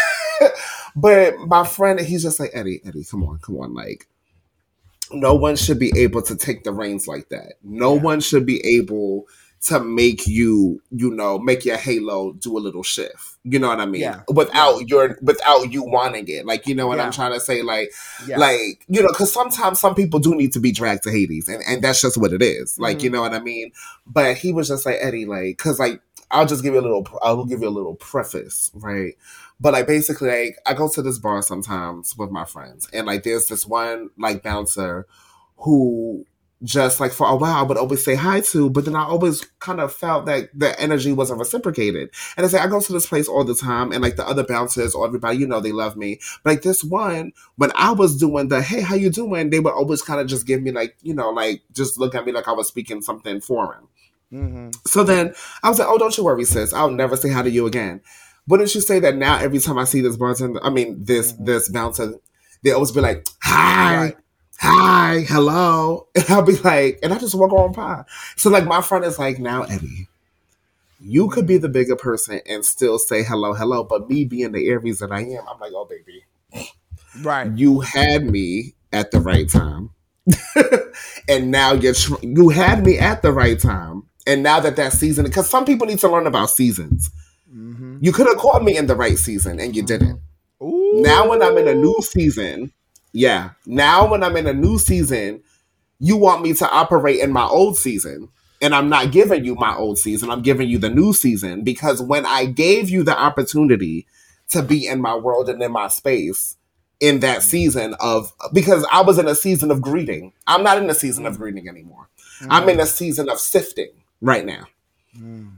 H: But my friend, he's just like, Eddie, Eddie, come on, come on. Like, no one should be able to take the reins like that. No
G: Yeah.
H: one should be able to make you, you know, make your halo do a little shift. You know what I mean?
G: Yeah.
H: Without your, without you wanting it. Like, you know what
G: Yeah.
H: I'm trying to say? Like,
G: Yeah.
H: like, you know, because sometimes some people do need to be dragged to Hades, and, and that's just what it is. Like,
G: Mhm.
H: you know what I mean? But he was just like, Eddie, like, because, like, I'll just give you a little, I'll give you a little preface, right? But, like, basically, like, I go to this bar sometimes with my friends, and, like, there's this one, like, bouncer who just, like, for a while I would always say hi to, but then I always kind of felt that the energy wasn't reciprocated. And I say, I go to this place all the time, and, like, the other bouncers or everybody, you know, they love me. But, like, this one, when I was doing the, hey, how you doing? They would always kind of just give me, like, you know, like, just look at me like I was speaking something foreign.
G: Mm-hmm.
H: So then I was like, oh, don't you worry, sis. I'll never say hi to you again. Wouldn't you say that now every time I see this bartender, I mean, this,
G: Mhm.
H: this bouncer, they always be like, hi.
G: Right.
H: Hi, hello. And I'll be like, and I just walk on by. So, like, my friend is like, now, Eddie, you could be the bigger person and still say hello, hello. But me being the Aries that I am, I'm like, oh, baby,
G: Right.
H: you had me at the right time. And now you're, tr- you had me at the right time. And now that that season, because some people need to learn about seasons.
G: Mm-hmm.
H: You could have caught me in the right season and you didn't.
G: Ooh.
H: Now when I'm in a new season, yeah. Now when I'm in a new season, you want me to operate in my old season. And I'm not giving you my old season. I'm giving you the new season. Because when I gave you the opportunity to be in my world and in my space in that season of, because I was in a season of greeting. I'm not in a season of greeting anymore. I'm in a season of sifting right now.
G: Mm.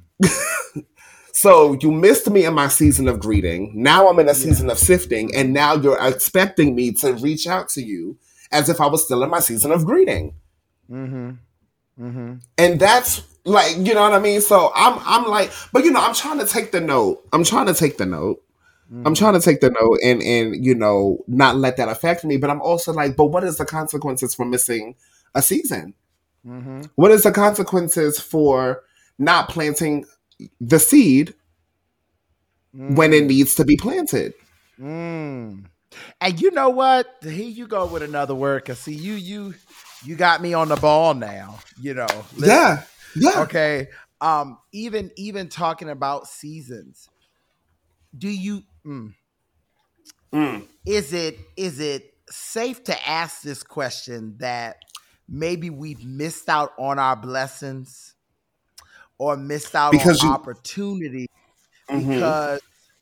H: So you missed me in my season of greeting. Now I'm in a season of sifting, and now you're expecting me to reach out to you as if I was still in my season of greeting.
G: Mm-hmm. Mm-hmm.
H: And that's like, you know what I mean? So I'm I'm like, but you know, I'm trying to take the note. I'm trying to take the note.
G: Mm-hmm.
H: I'm trying to take the note and and you know, not let that affect me. But I'm also like, but what is the consequences for missing a season?
G: Mm-hmm.
H: What is the consequences for not planting the seed when it needs to be planted?
G: Mm. And you know what? Here you go with another word. Cause see, you you you got me on the ball now. You know. Listen,
H: yeah. Yeah.
G: Okay. Um. Even even talking about seasons. Do you? Mm,
H: Mm.
G: is it is it safe to ask this question that maybe we've missed out on our blessings or missed out
H: Because
G: on
H: you-
G: opportunity
H: Mhm.
G: because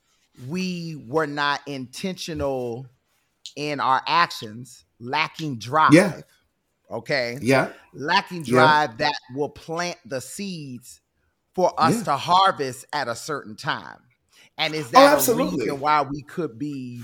G: we were not intentional in our actions, lacking drive.
H: Yeah.
G: Okay.
H: Yeah.
G: Lacking
H: Yeah.
G: drive that will plant the seeds for us
H: Yeah.
G: to harvest at a certain time. And is
H: Oh,
G: that a
H: absolutely.
G: reason why we could be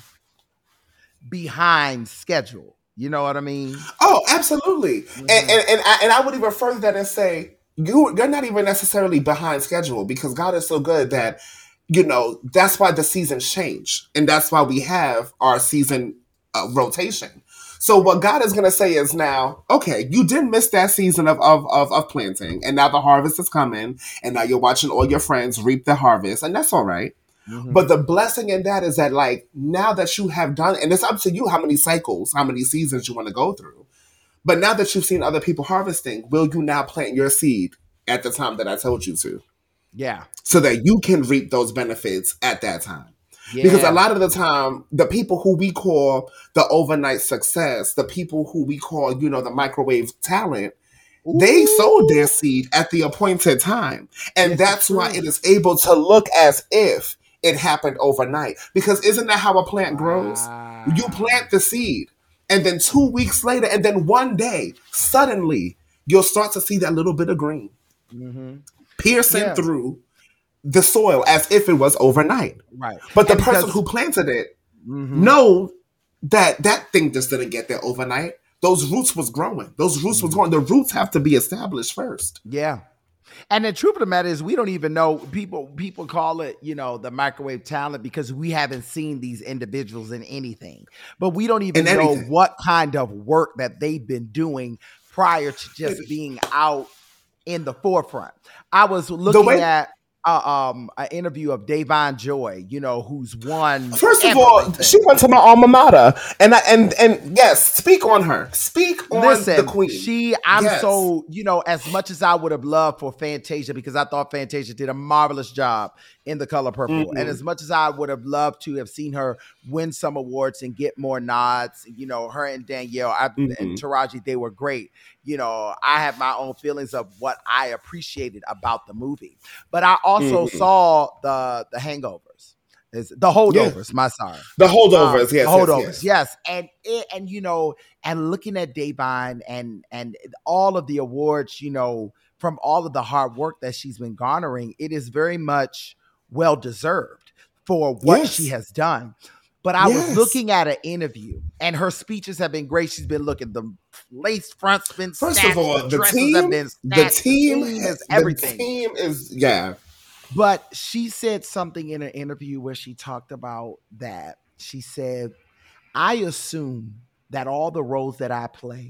G: behind schedule? You know what I mean?
H: Oh, absolutely. And and and I, and I would even further that and say you you're not even necessarily behind schedule because God is so good that you know that's why the seasons change and that's why we have our season uh, rotation. So what God is going to say is now, okay, you did miss that season of, of of of planting, and now the harvest is coming, and now you're watching all your friends reap the harvest, and that's all right.
G: Mhm.
H: But the blessing in that is that, like, now that you have done, and it's up to you how many cycles, how many seasons you want to go through. But now that you've seen other people harvesting, will you now plant your seed at the time that I told you to?
G: Yeah.
H: So that you can reap those benefits at that time.
G: Yeah.
H: Because a lot of the time, the people who we call the overnight success, the people who we call, you know, the microwave talent, they sowed their seed at the appointed time. And
G: This is
H: that's why
G: true.
H: it is able to look as if it happened overnight. Because isn't that how a plant grows?
G: Wow.
H: You plant the seed, and then two weeks later, and then one day, suddenly, you'll start to see that little bit of green
G: Mhm.
H: piercing
G: Yeah.
H: through the soil as if it was overnight.
G: Right.
H: But the
G: And
H: person
G: because-
H: who planted it
G: Mhm.
H: know that that thing just didn't get there overnight. Those roots was growing. Those roots was growing. The roots have to be established first.
G: Yeah. And the truth of the matter is we don't even know people people call it, you know, the microwave talent because we haven't seen these individuals in anything. But we don't even
H: In
G: know
H: anything.
G: what kind of work that they've been doing prior to just
H: Maybe.
G: being out in the forefront. I was looking
H: way-
G: at uh, um, an interview of Davon Joy, you know, who's won.
H: First of all,
G: everything.
H: she went to my alma mater, and I, and and yes, speak on her. Speak on
G: Listen,
H: the queen.
G: she, I'm
H: Yes.
G: so, you know, as much as I would have loved for Fantasia, because I thought Fantasia did a marvelous job in The Color Purple.
H: Mhm.
G: And as much as I would have loved to have seen her win some awards and get more nods, you know, her and Danielle I,
H: Mhm.
G: and Taraji, they were great. You know, I have my own feelings of what I appreciated about the movie. But I also
H: Mhm.
G: saw the the hangovers. Is the holdovers, my sorry.
H: The holdovers,
G: Um,
H: yes,
G: the holdovers,
H: yes, yes.
G: yes, and it, and you know, and looking at Davon and and all of the awards, you know, from all of the hard work that she's been garnering, it is very much well deserved for what
H: Yes.
G: she has done. But I
H: Yes.
G: was looking at an interview, and her speeches have been great. She's been looking the lace fronts been
H: First
G: snatched,
H: of all,
G: the
H: the
G: dresses
H: team,
G: have been
H: the
G: snatched,
H: team,
G: the team is
H: the
G: everything.
H: team is yeah.
G: But she said something in an interview where she talked about that. She said, I assume that all the roles that I play,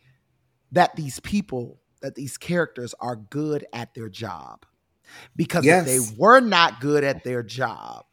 G: that these people, that these characters are good at their job. Because
H: Yes.
G: if they were not good at their job,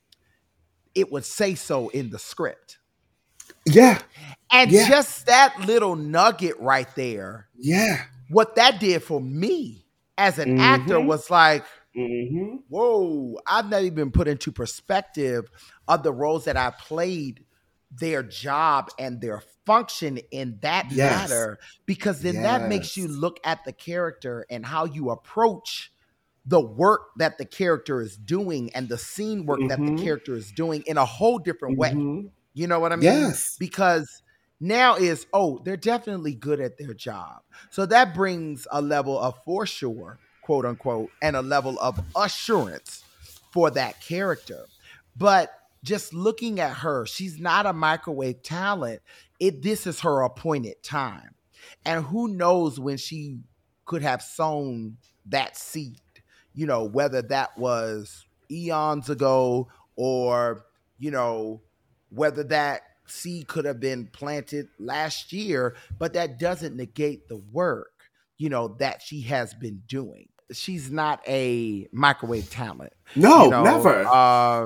G: it would say so in the script.
H: Yeah,
G: And
H: Yeah.
G: just that little nugget right there,
H: yeah.
G: what that did for me as an
H: Mhm.
G: actor was like,
H: Mm-hmm.
G: whoa, I've never even put into perspective of the roles that I played, their job and their function in that
H: Yes.
G: matter, because then that makes you
H: Yes.
G: look at the character and how you approach the work that the character is doing and the scene work that
H: Mhm.
G: the character is doing in a whole different way.
H: Mhm.
G: You know what I mean?
H: Yes.
G: Because now is, oh, they're definitely good at their job. So that brings a level of foreshore, quote unquote, and a level of assurance for that character. But just looking at her, she's not a microwave talent. It this is her appointed time. And who knows when she could have sown that seed, you know, whether that was eons ago or, you know, whether that seed could have been planted last year, but that doesn't negate the work, you know, that she has been doing. She's not a microwave talent.
H: No,
G: you know,
H: never.
G: Uh,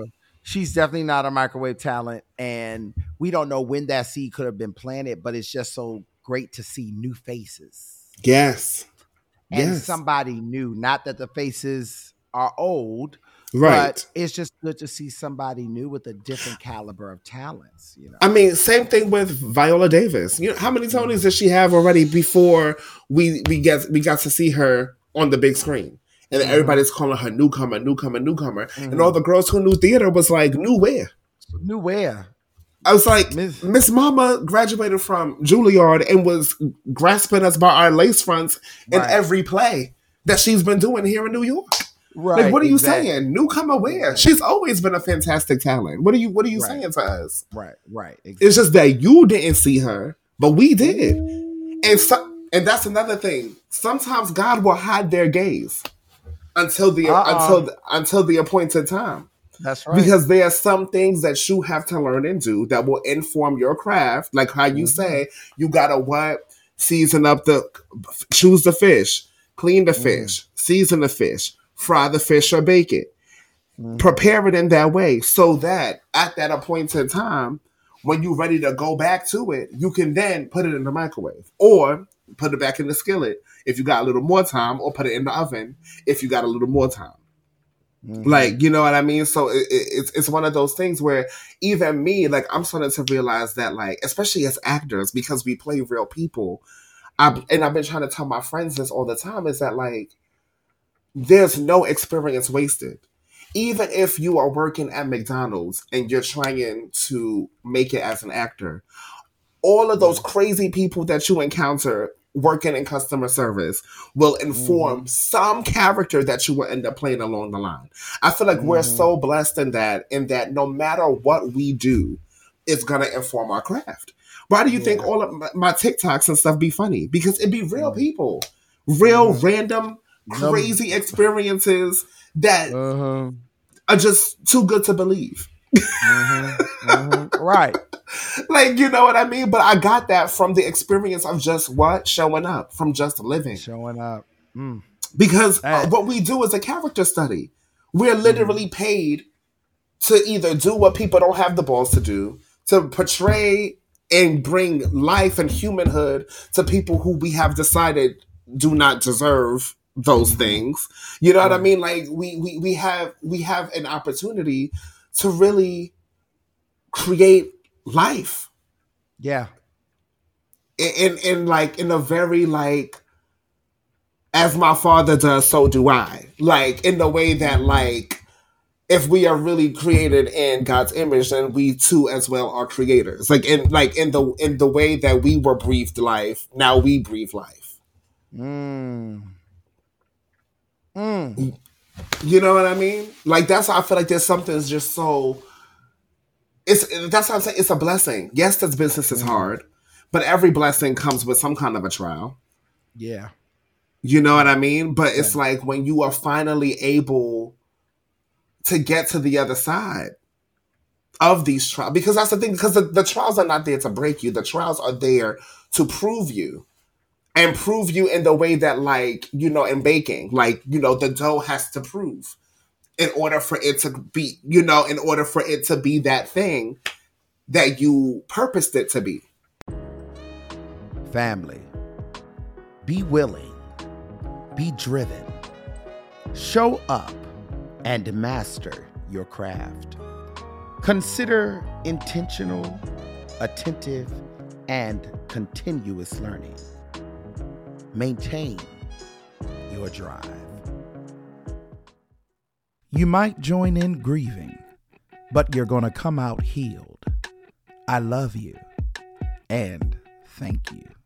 G: she's definitely not a microwave talent, and we don't know when that seed could have been planted, but it's just so great to see new faces.
H: Yes.
G: And
H: yes.
G: somebody new. Not that the faces are old,
H: right.
G: but it's just good to see somebody new with a different caliber of talents. You know,
H: I mean, same thing with Viola Davis. You know, how many Tonys does she have already before we we get we got to see her on the big screen? And then mm-hmm. everybody's calling her newcomer, newcomer, newcomer. Mm-hmm. And all the girls who knew theater was like, new where?
G: New where?
H: I was like, Miss, Miss Mama graduated from Juilliard and was grasping us by our lace fronts in right. every play that she's been doing here in New York.
G: Right.
H: Like, what are you
G: exactly.
H: saying? Newcomer where? She's always been a fantastic talent. What are you what are you
G: right.
H: saying to us?
G: Right, right. Exactly.
H: It's just that you didn't see her, but we did. And so, and that's another thing. Sometimes God will hide their gaze until the uh-uh. until the, until the appointed time.
G: That's right.
H: Because there are some things that you have to learn and do that will inform your craft. Like how you mm-hmm. say, you gotta what? Season up the, choose the fish, clean the mm-hmm. fish, season the fish, fry the fish or bake it. Mm-hmm. Prepare it in that way so that at that appointed time, when you're ready to go back to it, you can then put it in the microwave or put it back in the skillet if you got a little more time, or put it in the oven if you got a little more time. Mm-hmm. Like, you know what I mean? So it, it, it's it's one of those things where even me, like, I'm starting to realize that, like, especially as actors, because we play real people, I, and I've been trying to tell my friends this all the time, is that, like, there's no experience wasted. Even if you are working at McDonald's and you're trying to make it as an actor, all of those crazy people that you encounter working in customer service will inform mm-hmm. some character that you will end up playing along the line. I feel like mm-hmm. we're so blessed in that, in that no matter what we do, it's going to inform our craft. Why do you yeah. think all of my, my TikToks and stuff be funny? Because it be real mm-hmm. people, real mm-hmm. random, crazy mm-hmm. experiences that uh-huh. are just too good to believe.
G: Mm-hmm. Mm-hmm. Right.
H: Like, you know what I mean? But I got that from the experience of just what? Showing up, from just living.
G: Showing up. Mm.
H: Because uh, what we do is a character study. We're literally mm. paid to either do what people don't have the balls to do, to portray and bring life and humanhood to people who we have decided do not deserve those mm-hmm. things. You know mm. what I mean? Like, we, we, we have we have an opportunity to really create life.
G: Yeah.
H: In, in, in like, in a very, like, as my father does, so do I. Like, in the way that, like, if we are really created in God's image, then we too as well are creators. Like, in, like, in the, in the way that we were breathed life, now we breathe life.
G: Mm. Mm.
H: You know what I mean? Like, that's how I feel like there's something that's just so... It's that's what I'm saying. It's a blessing. Yes, this business is hard, but every blessing comes with some kind of a trial.
G: Yeah.
H: You know what I mean? But it's yeah. like when you are finally able to get to the other side of these trials, because that's the thing, because the, the trials are not there to break you. The trials are there to prove you. And prove you in the way that, like, you know, in baking, like, you know, the dough has to prove in order for it to be, you know, in order for it to be that thing that you purposed it to be.
G: Family, be willing, be driven, show up, and master your craft. Consider intentional, attentive, and continuous learning. Maintain your drive. You might join in grieving, but you're going to come out healed. I love you and thank you.